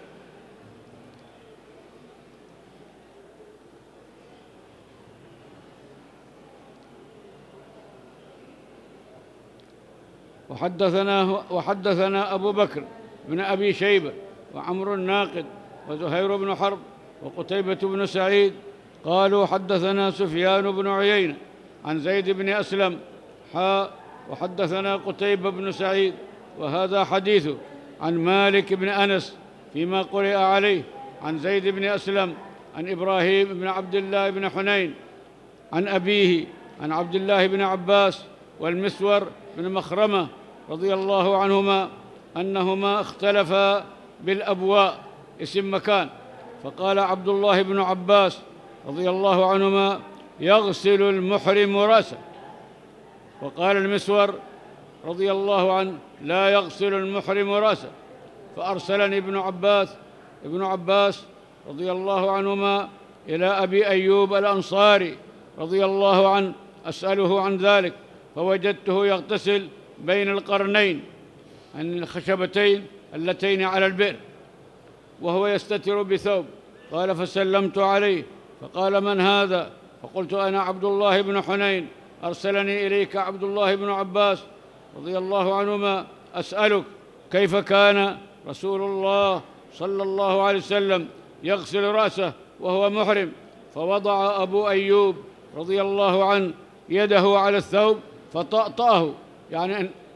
وحدثنا وحدثنا أبو بكر بن أبي شيبة وعمر الناقد وزهير بن حرب وقتيبة بن سعيد قالوا حدثنا سفيان بن عيينة عن زيد بن أسلم حاء وحدثنا قتيبة بن سعيد وهذا حديثه عن مالك بن أنس فيما قرئ عليه عن زيد بن أسلم عن إبراهيم بن عبد الله بن حنين عن أبيه عن عبد الله بن عباس والمسور بن مخرمة رضي الله عنهما أنهما اختلفا بالأبواء اسم مكان، فقال عبد الله بن عباس رضي الله عنهما يغسل المحرم رأسه، وقال المسور رضي الله عنه لا يغسل المحرم رأسه. فأرسلني ابن عباس ابن عباس رضي الله عنهما إلى أبي أيوب الأنصاري رضي الله عنه أسأله عن ذلك، فوجدته يغتسل بين القرنين عن الخشبتين اللتين على البئر وهو يستتر بثوب. قال فسلمت عليه فقال من هذا؟ فقلت أنا عبد الله بن حنين أرسلني إليك عبد الله بن عباس رضي الله عنهما أسألك كيف كان رسول الله صلى الله عليه وسلم يغسل رأسه وهو محرم؟ فوضع أبو أيوب رضي الله عنه يده على الثوب فطأطأه، يعني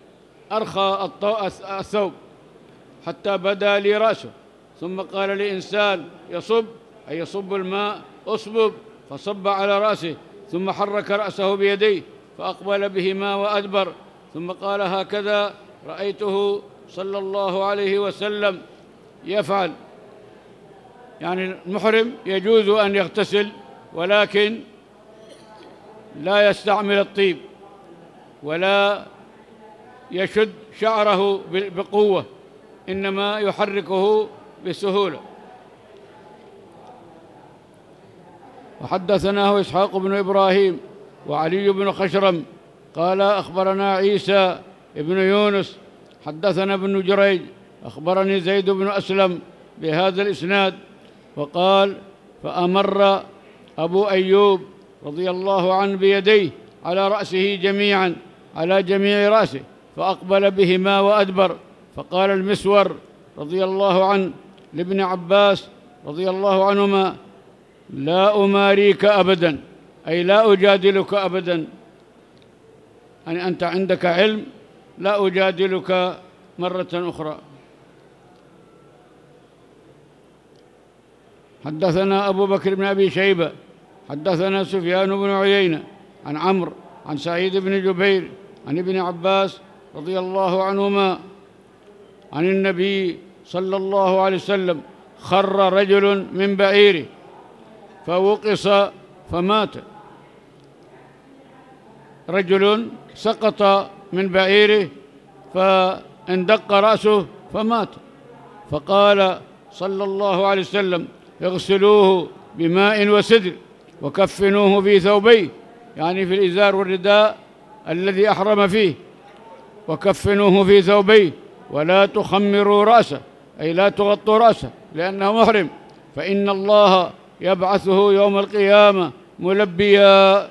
أرخى الثوب حتى بدا لي رأسه، ثم قال لإنسان يصب أي يصب الماء أصبب، فصب على رأسه، ثم حرك رأسه بيديه فأقبل بهما وأدبر، ثم قال هكذا رأيته صلى الله عليه وسلم يفعل. يعني المحرم يجوز أن يغتسل، ولكن لا يستعمل الطيب ولا يشد شعره بقوة، إنما يحركه بسهولة. وحدثناه إسحاق بن إبراهيم وعلي بن خشرم قال أخبرنا عيسى بن يونس حدثنا ابن جريج أخبرني زيد بن أسلم بهذا الإسناد، وقال فأمر أبو أيوب رضي الله عنه بيديه على رأسه جميعا على جميع رأسه فأقبل بهما وأدبر، فقال المسور رضي الله عنه لابن عباس رضي الله عنهما لا أماريك أبدا، أي لا أجادلك أبدا، يعني أنت عندك علم لا أجادلك مرة أخرى. حدثنا أبو بكر بن أبي شيبة حدثنا سفيان بن عيينة عن عمرو عن سعيد بن جبير عن ابن عباس رضي الله عنهما عن النبي صلى الله عليه وسلم خر رجل من بعيره فوقص فمات. رجل سقط من بعيره فاندق رأسه فمات، فقال صلى الله عليه وسلم اغسلوه بماء وسدر وكفنوه في ثوبيه، يعني في الإزار والرداء الذي أحرم فيه، وكفنوه في ثوبيه ولا تخمروا رأسه، أي لا تغطوا رأسه لأنه محرم، فإن الله يبعثه يوم القيامة ملبيا.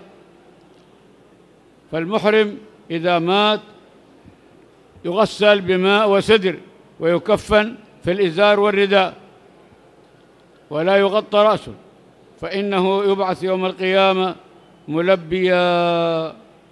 فالمحرم إذا مات يغسل بماء وسدر ويكفن في الإزار والرداء ولا يغطى رأسه، فإنه يبعث يوم القيامة ملبيا.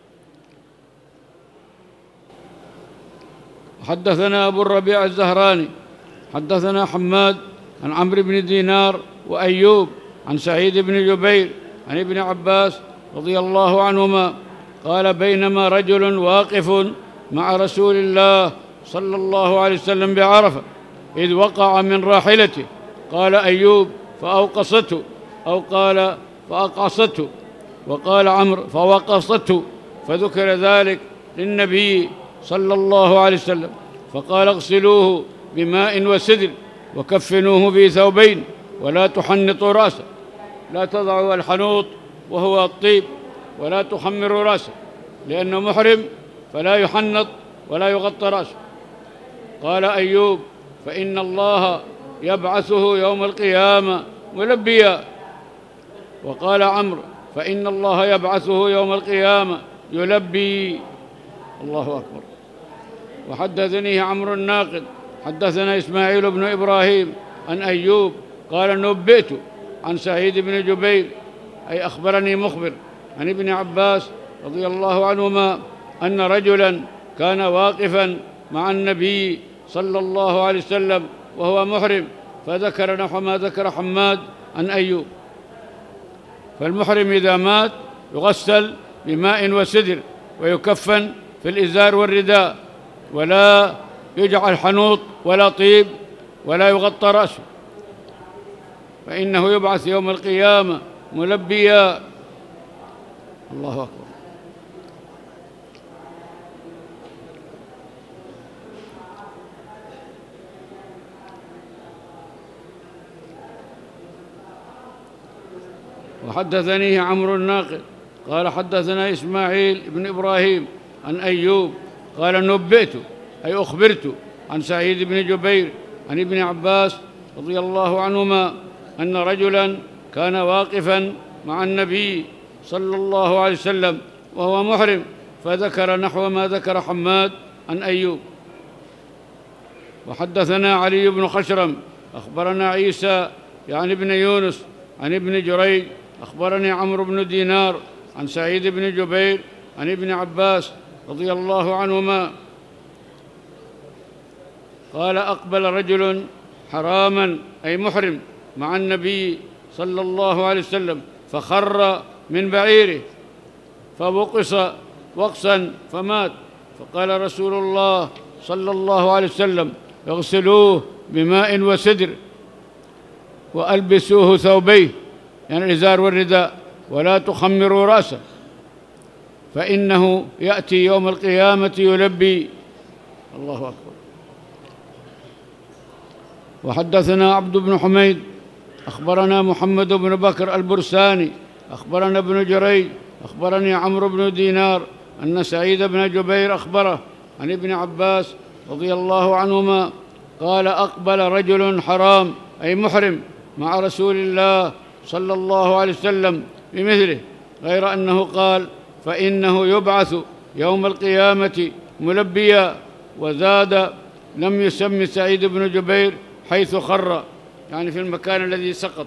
حدثنا أبو الربيع الزهراني حدثنا حماد عن عمرو بن دينار وأيوب عن سعيد بن جبير عن ابن عباس رضي الله عنهما قال بينما رجل واقف مع رسول الله صلى الله عليه وسلم بعرفة إذ وقع من راحلته، قال أيوب فأوقصته، أو قال فأقعصته، وقال عمرو فوقصته، فذكر ذلك للنبي صلى الله عليه وسلم فقال اغسلوه بماء وسدر وكفنوه في ثوبين ولا تحنطوا رأسه، لا تضعوا الحنوط وهو الطيب ولا تخمروا رأسه لأنه محرم فلا يحنط ولا يغطى رأسه. قال أيوب فإن الله يبعثه يوم القيامة ملبيا، وقال عمرو فإن الله يبعثه يوم القيامة يلبي. الله أكبر. وحدثني عمرو الناقد حدثنا إسماعيل بن إبراهيم عن أيوب قال نبئت عن سعيد بن جبير أي أخبرني مخبر عن ابن عباس رضي الله عنهما أن رجلا كان واقفا مع النبي صلى الله عليه وسلم وهو محرم، فذكر نحو ما ذكر حماد عن أيوب. فالمحرم إذا مات يغسل بماء وسدر ويكفن في الإزار والرداء ولا يجعل حنوط ولا طيب ولا يغطى رأسه، فإنه يبعث يوم القيامة ملبيا. الله أكبر. وحدثني عمرو الناقد قال حدثنا إسماعيل بن إبراهيم عن أيوب قال نبئت أي أخبرت عن سعيد بن جبير عن ابن عباس رضي الله عنهما أن رجلا كان واقفا مع النبي صلى الله عليه وسلم وهو محرم، فذكر نحو ما ذكر حماد عن أيوب. وحدثنا علي بن خشرم أخبرنا عيسى يعني ابن يونس عن ابن جريج أخبرني عمرو بن دينار عن سعيد بن جبير عن ابن عباس رضي الله عنهما قال أقبل رجل حراما أي محرم مع النبي صلى الله عليه وسلم فخر من بعيره فوقص وقصا فمات، فقال رسول الله صلى الله عليه وسلم اغسلوه بماء وسدر وألبسوه ثوبيه، يعني الإزار والرداء، ولا تخمروا رأسه فإنه يأتي يوم القيامة يلبي. الله أكبر. وحدثنا عبد بن حميد أخبرنا محمد بن بكر البرساني أخبرنا ابن جريج أخبرني عمرو بن دينار أن سعيد بن جبير أخبره عن ابن عباس رضي الله عنهما قال أقبل رجل حرام أي محرم مع رسول الله صلى الله عليه وسلم بمثله، غير أنه قال فإنه يبعث يوم القيامة ملبيا، وزاد لم يسم سعيد بن جبير حيث خر، يعني في المكان الذي سقط.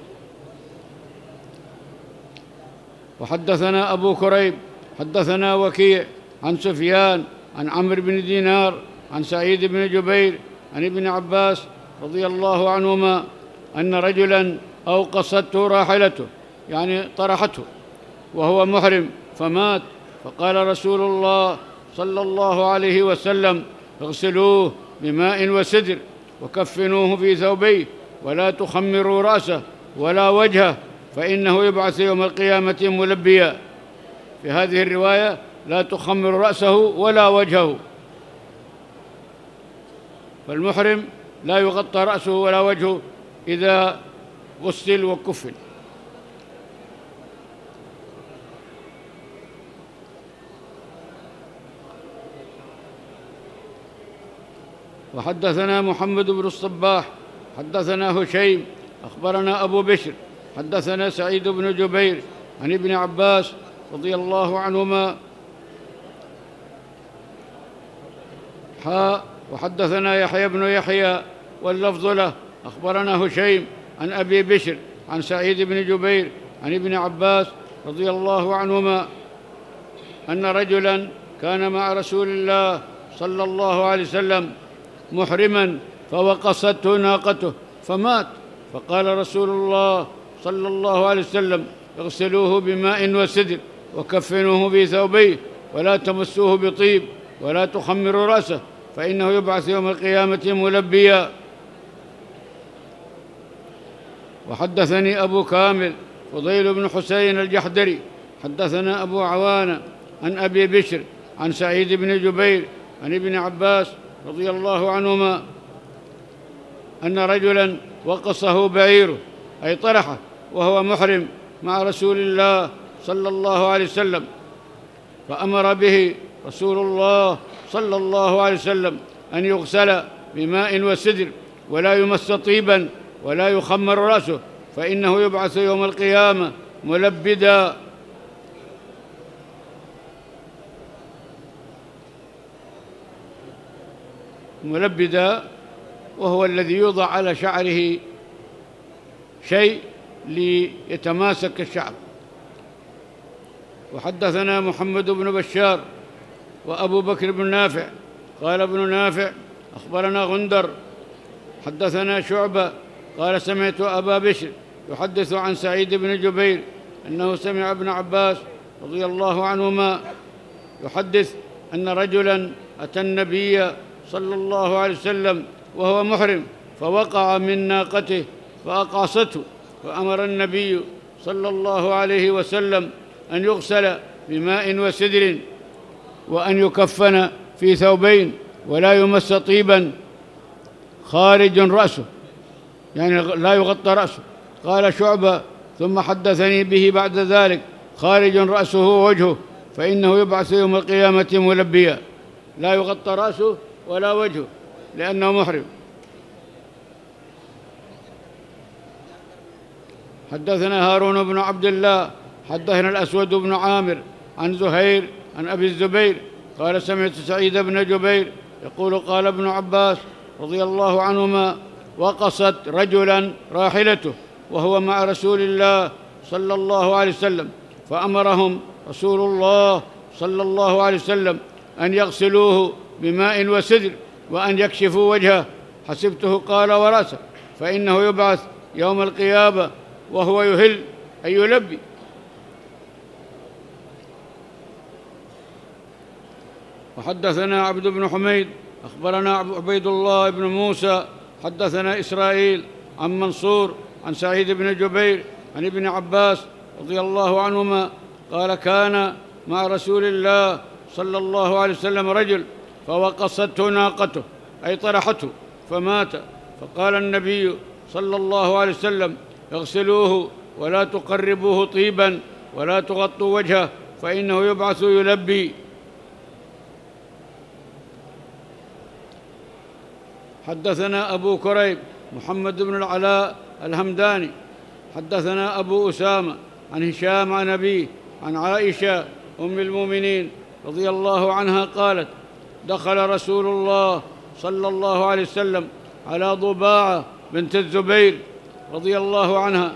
وحدثنا أبو كريب حدثنا وكيع عن سفيان عن عمرو بن دينار عن سعيد بن جبير عن ابن عباس رضي الله عنهما أن رجلا أوقصته راحلته، يعني طرحته وهو محرم فمات، فقال رسول الله صلى الله عليه وسلم اغسلوه بماء وسدر وكفنوه في ثوبيه ولا تخمروا رأسه ولا وجهه فإنه يبعث يوم القيامة ملبيا. في هذه الرواية لا تخمر رأسه ولا وجهه، فالمحرم لا يغطى رأسه ولا وجهه إذا غسل وكفن. وحدثنا محمد بن الصباح حدثنا هشيم أخبرنا أبو بشر حدثنا سعيد بن جبير عن ابن عباس رضي الله عنهما حاء وحدثنا يحيى بن يحيى واللفظ له أخبرنا هشيم عن أبي بشر عن سعيد بن جبير عن ابن عباس رضي الله عنهما أن رجلا كان مع رسول الله صلى الله عليه وسلم محرما فوقصته ناقته فمات، فقال رسول الله صلى الله عليه وسلم اغسلوه بماء وسدر وكفنوه في ثوبيه ولا تمسوه بطيب ولا تخمروا رأسه فإنه يبعث يوم القيامة ملبيا. وحدثني أبو كامل فضيل بن حسين الجحدري حدثنا أبو عوانة عن أبي بشر عن سعيد بن جبير عن ابن عباس رضي الله عنهما أن رجلا وقصه بعيره أي طرحه وهو محرم مع رسول الله صلى الله عليه وسلم، فأمر به رسول الله صلى الله عليه وسلم أن يغسل بماء وسدر ولا يمس طيبا ولا يخمر رأسه فإنه يبعث يوم القيامة ملبدا. ملبدا وهو الذي يوضع على شعره شيء ليتماسك الشعر. وحدثنا محمد بن بشار وأبو بكر بن نافع قال ابن نافع أخبرنا غندر حدثنا شعبة قال سمعت أبا بشر يحدث عن سعيد بن جبير أنه سمع ابن عباس رضي الله عنهما يحدث أن رجلا أتى النبي صلى الله عليه وسلم وهو محرم فوقع من ناقته فأقاصته، فأمر النبي صلى الله عليه وسلم أن يغسل بماء وسدر وأن يكفن في ثوبين ولا يمس طيبا خارج رأسه، يعني لا يغطى رأسه. قال شعبة ثم حدثني به بعد ذلك خارج رأسه ووجهه فإنه يبعث يوم القيامة ملبيا، لا يغطى رأسه ولا وجهه لأنه محرم. حدثنا هارون بن عبد الله حدثنا الأسود بن عامر عن زهير عن أبي الزبير قال سمعت سعيد بن جبير يقول قال ابن عباس رضي الله عنهما وقصت رجلا راحلته وهو مع رسول الله صلى الله عليه وسلم فأمرهم رسول الله صلى الله عليه وسلم أن يغسلوه بماء وسدر وأن يكشفوا وجهه حسبته قال ورأسه، فإنه يبعث يوم القيامة وهو يهل أي يلبي. وحدثنا عبد بن حميد أخبرنا عبيد الله بن موسى حدثنا إسرائيل عن منصور عن سعيد بن جبير عن ابن عباس رضي الله عنهما قال: كان مع رسول الله صلى الله عليه وسلم رجل فوقصته ناقته أي طرحته فمات، فقال النبي صلى الله عليه وسلم: اغسلوه ولا تقربوه طيبا ولا تغطوا وجهه فإنه يبعث يلبي. حدثنا أبو كريب محمد بن العلاء الهمداني حدثنا أبو أسامة عن هشام عن أبيه عن عائشة أم المؤمنين رضي الله عنها قالت: دخل رسول الله صلى الله عليه وسلم على ضباعة بنت الزبير رضي الله عنها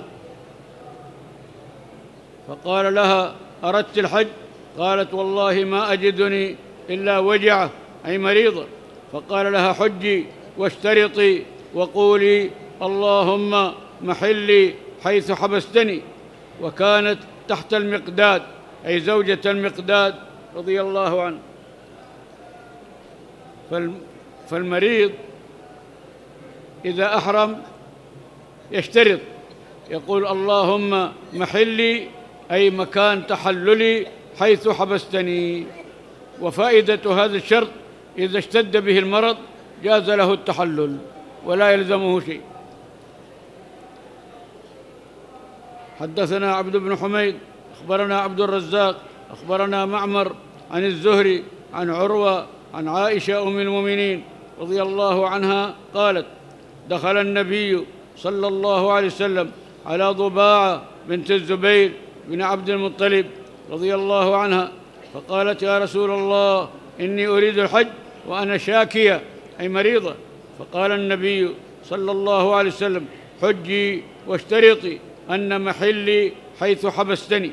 فقال لها: أردت الحج؟ قالت: والله ما أجدني إلا وجعة أي مريضة. فقال لها: حجي واشترطي وقولي اللهم محلي حيث حبستني. وكانت تحت المقداد أي زوجة المقداد رضي الله عنه. فالمريض إذا أحرم يشترط، يقول اللهم محلي أي مكان تحللي حيث حبستني. وفائدة هذا الشرط إذا اشتد به المرض جاز له التحلل ولا يلزمه شيء. حدثنا عبد بن حميد أخبرنا عبد الرزاق أخبرنا معمر عن الزهري عن عروة عن عائشة أم المؤمنين رضي الله عنها قالت: دخل النبي صلى الله عليه وسلم على ضباعة بنت الزبير بن عبد المطلب رضي الله عنها فقالت: يا رسول الله إني أريد الحج وأنا شاكية أي مريضة. فقال النبي صلى الله عليه وسلم: حجي واشترطي أن محلي حيث حبستني.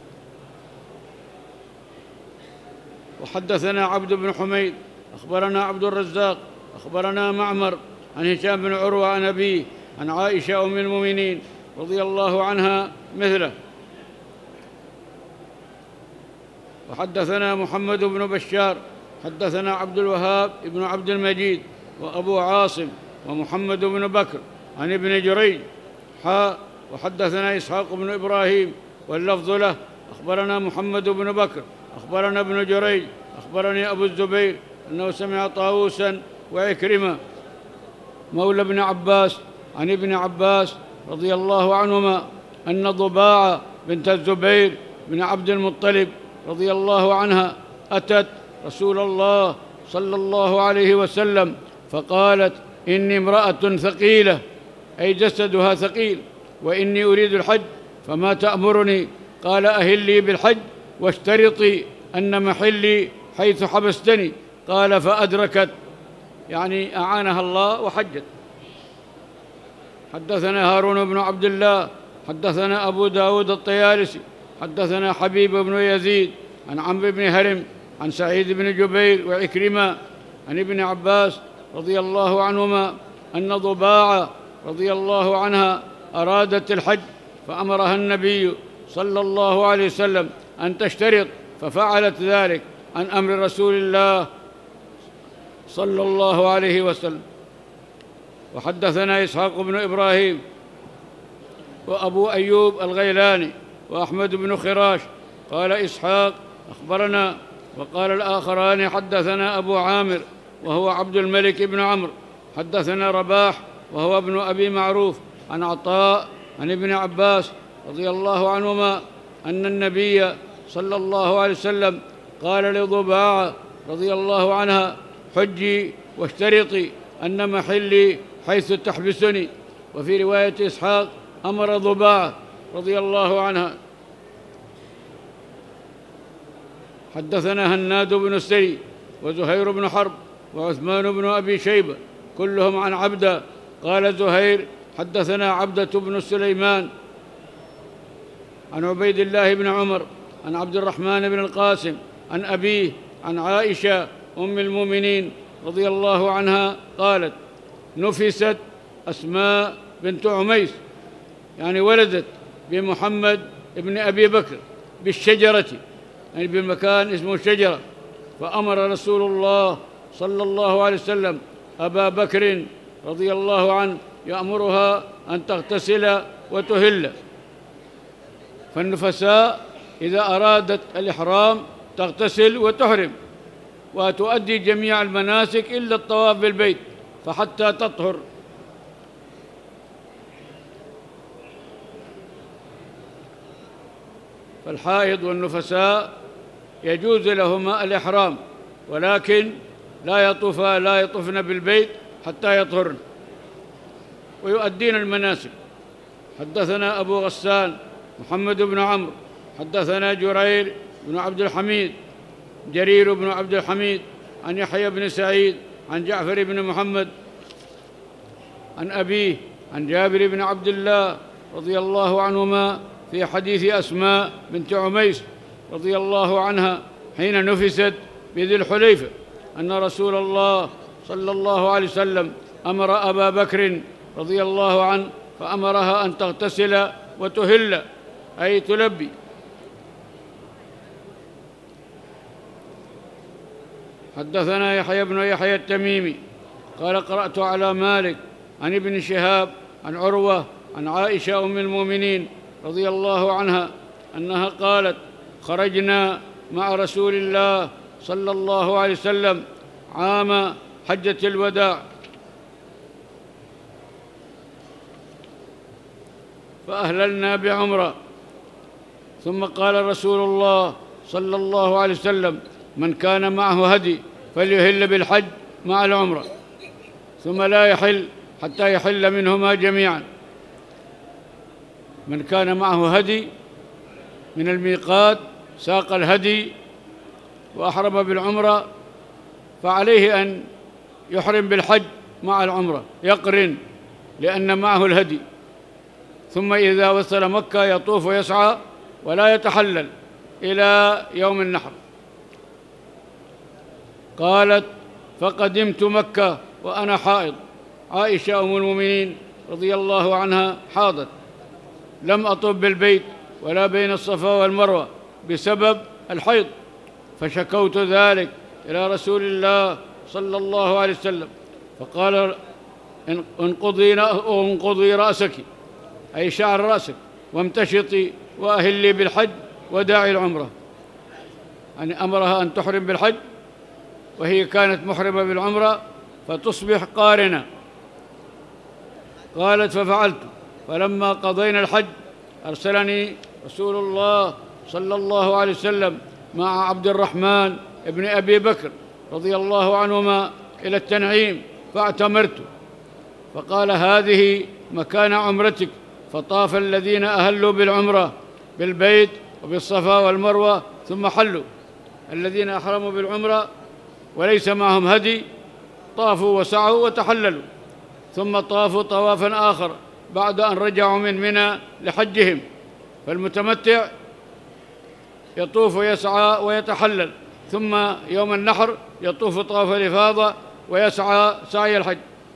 وحدثنا عبد بن حميد أخبرنا عبد الرزاق أخبرنا معمر عن هشام بن عروة عن أبيه عن عائشة أم المؤمنين رضي الله عنها مثله. وحدثنا محمد بن بشار حدثنا عبد الوهاب بن عبد المجيد وأبو عاصم ومحمد بن بكر عن ابن جريج حاء. وحدثنا إسحاق بن إبراهيم واللفظ له أخبرنا محمد بن بكر أخبرنا ابن جريج أخبرني أبو الزبير أنه سمع طاووسا وعكرمة مولى ابن عباس عن ابن عباس رضي الله عنهما أن ضباعة بنت الزبير بن عبد المطلب رضي الله عنها أتت رسول الله صلى الله عليه وسلم فقالت: إني امرأة ثقيلة أي جسدها ثقيل وإني أريد الحج فما تأمرني؟ قال: أهلي بالحج واشترطي أن محلي حيث حبستني. قال: فأدركت يعني أعانها الله وحجت. حدثنا هارون بن عبد الله حدثنا أبو داود الطيالسي حدثنا حبيب بن يزيد عن عمرو بن هرم عن سعيد بن جبير وعكرمة عن ابن عباس رضي الله عنهما أن ضباعة رضي الله عنها أرادت الحج فأمرها النبي صلى الله عليه وسلم أن تشترط ففعلت ذلك عن أمر رسول الله صلى الله عليه وسلم. وحدثنا إسحاق بن إبراهيم وأبو أيوب الغيلاني وأحمد بن خراش قال إسحاق أخبرنا، وقال الآخران حدثنا أبو عامر وهو عبد الملك بن عمرو حدثنا رباح وهو ابن أبي معروف عن عطاء عن ابن عباس رضي الله عنهما أن النبي صلى الله عليه وسلم قال لضباعة رضي الله عنها: حجي واشترطي أن محلي حيث تحبسني. وفي رواية إسحاق أمر ضباعة رضي الله عنها. حدثنا هناد بن السري وزهير بن حرب وعثمان بن أبي شيبة كلهم عن عبدة. قال زهير: حدثنا عبدة بن سليمان عن عبيد الله بن عمر عن عبد الرحمن بن القاسم عن أبيه عن عائشة أم المؤمنين رضي الله عنها قالت: نفست أسماء بنت عميس، يعني ولدت بمحمد ابن أبي بكر بالشجرة، يعني بمكان اسمه شجرة. فأمر رسول الله صلى الله عليه وسلم أبا بكر رضي الله عنه يأمرها أن تغتسل وتهل. فالنفساء إذا أرادت الإحرام تغتسل وتحرم وتؤدي جميع المناسك إلا الطواف بالبيت، فحتى تطهر. فالحائض والنفساء يجوز لهما الإحرام، ولكن لا يطوفا لا يطوفن بالبيت حتى يطهرن ويؤدين المناسك. حدثنا أبو غسان محمد بن عمرو حدثنا جرير بن عبد الحميد جرير بن عبد الحميد عن يحيى بن سعيد عن جعفر بن محمد عن أبيه عن جابر بن عبد الله رضي الله عنهما في حديث أسماء بنت عميس رضي الله عنها حين نفست بذي الحليفة أن رسول الله صلى الله عليه وسلم أمر أبا بكر رضي الله عنه فأمرها أن تغتسل وتهل، أي تلبي. حدثنا يحيى بن يحيى التميمي قال قرأت على مالك عن ابن شهاب عن عروة عن عائشة أم المؤمنين رضي الله عنها أنها قالت: خرجنا مع رسول الله صلى الله عليه وسلم عام حجة الوداع، فأهللنا بعمرة، ثم قال رسول الله صلى الله عليه وسلم: من كان معه هدي فليهل بالحج مع العمرة، ثم لا يحل حتى يحل منهما جميعا. من كان معه هدي من الميقات ساق الهدي وأحرم بالعمرة فعليه أن يحرم بالحج مع العمرة، يقرن لأن معه الهدي، ثم إذا وصل مكة يطوف ويسعى ولا يتحلل إلى يوم النحر. قالت: فقدمت مكة وأنا حائض. عائشة أم المؤمنين رضي الله عنها حاضت، لم أطب بالبيت ولا بين الصفا والمروة بسبب الحيض، فشكوت ذلك إلى رسول الله صلى الله عليه وسلم، فقال: انقضي انقضي رأسك، أي شعر رأسك، وامتشطي وأهلي بالحج وداعي العمرة. يعني أمرها أن تحرم بالحج وهي كانت محرمة بالعمرة فتصبح قارنة. قالت: ففعلت، فلما قضينا الحج أرسلني رسول الله صلى الله عليه وسلم مع عبد الرحمن ابن أبي بكر رضي الله عنهما إلى التنعيم فاعتمرت، فقال: هذه مكان عمرتك. فطاف الذين أهلوا بالعمرة بالبيت وبالصفا والمروة ثم حلوا. الذين أحرموا بالعمرة وليس معهم هدي طافوا وسعوا وتحللوا، ثم طافوا طوافا آخر بعد أن رجعوا من منى لحجهم. فالمتمتع يطوف ويسعى ويتحلل، ثم يوم النحر يطوف طواف الإفاضة ويسعى سعي الحج.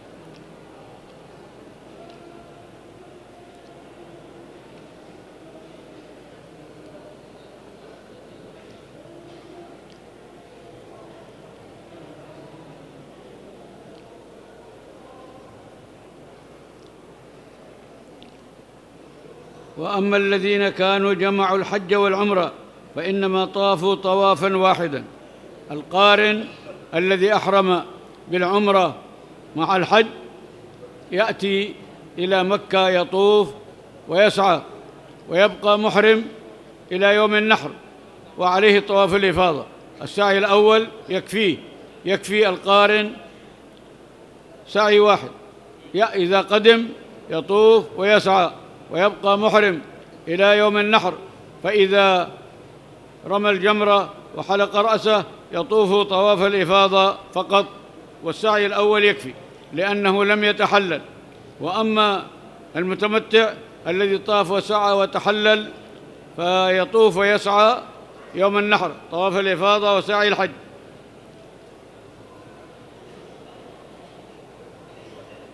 وأما الذين كانوا جمعوا الحج والعمرة فإنما طافوا طوافا واحدا. القارن الذي أحرم بالعمرة مع الحج يأتي إلى مكة يطوف ويسعى ويبقى محرم إلى يوم النحر وعليه طواف الإفاضة. السعي الأول يكفيه، يكفي القارن سعي واحد، إذا قدم يطوف ويسعى ويبقى محرم إلى يوم النحر، فإذا رمى الجمرة وحلق رأسه يطوف طواف الإفاضة فقط، والسعي الأول يكفي لأنه لم يتحلل. وأما المتمتع الذي طاف وسعى وتحلل فيطوف ويسعى يوم النحر طواف الإفاضة وسعي الحج.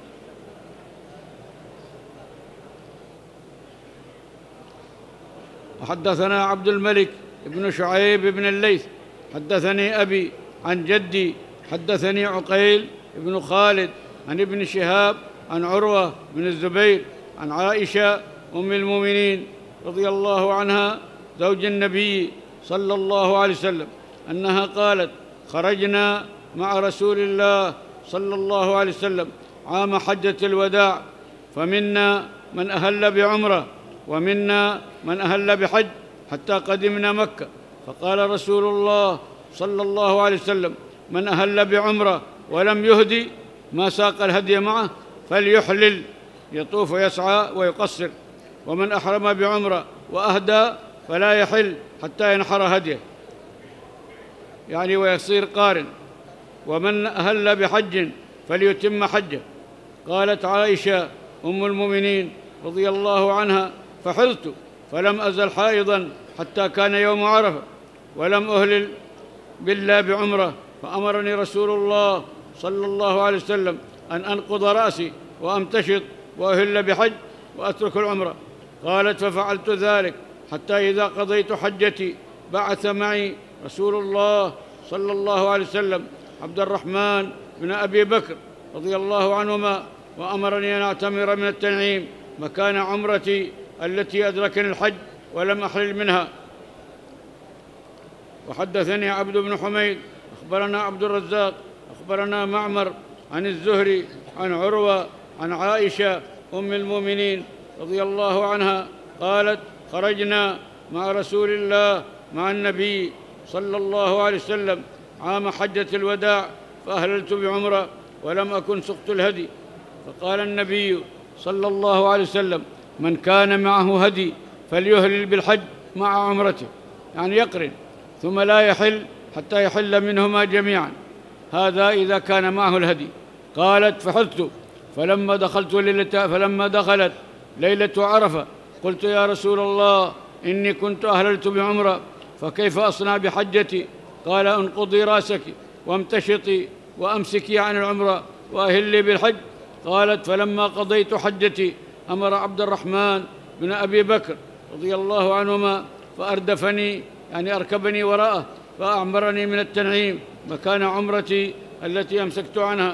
وحدثنا عبد الملك بن شعيب بن الليث حدثني أبي عن جدي حدثني عقيل بن خالد عن ابن شهاب عن عروة بن الزبير عن عائشة أم المؤمنين رضي الله عنها زوج النبي صلى الله عليه وسلم أنها قالت: خرجنا مع رسول الله صلى الله عليه وسلم عام حجة الوداع، فمنا من أهل بعمرة ومنا من أهل بحج، حتى قدمنا مكة، فقال رسول الله صلى الله عليه وسلم: من أهل بعمرة ولم يهدي ما ساق الهدي معه فليحلل، يطوف ويسعى ويقصر، ومن أحرم بعمرة وأهدى فلا يحل حتى ينحر هديه، يعني ويصير قارن، ومن أهل بحج فليتم حجه. قالت عائشة أم المؤمنين رضي الله عنها: فحضت فلم أزل حائضا حتى كان يوم عرفة، ولم أهلل بالله بعمرة، فأمرني رسول الله صلى الله عليه وسلم أن أنقض رأسي وأمتشط وأهل بحج وأترك العمرة. قالت: ففعلت ذلك حتى إذا قضيت حجتي بعث معي رسول الله صلى الله عليه وسلم عبد الرحمن بن أبي بكر رضي الله عنهما، وأمرني أن أعتمر من التنعيم مكان عمرتي التي أدركني الحج ولم أحلل منها. وحدثني عبد بن حميد أخبرنا عبد الرزاق أخبرنا معمر عن الزهري عن عروة عن عائشة أم المؤمنين رضي الله عنها قالت: خرجنا مع رسول الله مع النبي صلى الله عليه وسلم عام حجة الوداع، فأهللت بعمرة ولم أكن سقت الهدي، فقال النبي صلى الله عليه وسلم: من كان معه هدي فليهلل بالحج مع عمرته، يعني يقرن، ثم لا يحل حتى يحل منهما جميعا، هذا إذا كان معه الهدي. قالت: فحثت فلما دخلت ليلة فلما دخلت ليلة عرفة قلت: يا رسول الله، إني كنت أهللت بعمرة، فكيف أصنع بحجتي؟ قال: انقضي رأسك وامتشطي وأمسكي عن العمرة وأهلي بالحج. قالت: فلما قضيت حجتي أمر عبد الرحمن بن أبي بكر رضي الله عنهما فأردفني، يعني أركبني وراءه، فأعمرني من التنعيم مكان عمرتي التي أمسكت عنها.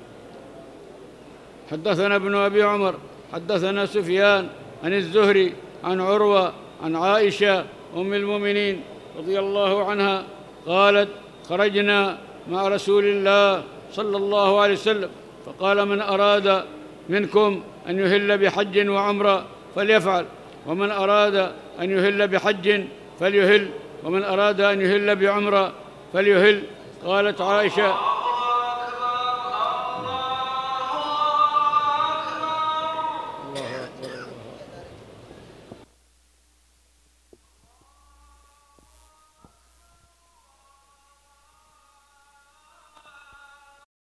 حدثنا ابن أبي عمر حدثنا سفيان عن الزهري عن عروة عن عائشة أم المؤمنين رضي الله عنها قالت: خرجنا مع رسول الله صلى الله عليه وسلم، فقال: من أراد منكم أن يهل بحج وعمرة فليفعل، ومن أراد أن يهل بحج فليهل، ومن أراد أن يهل بعمرة فليهل. قالت عائشة: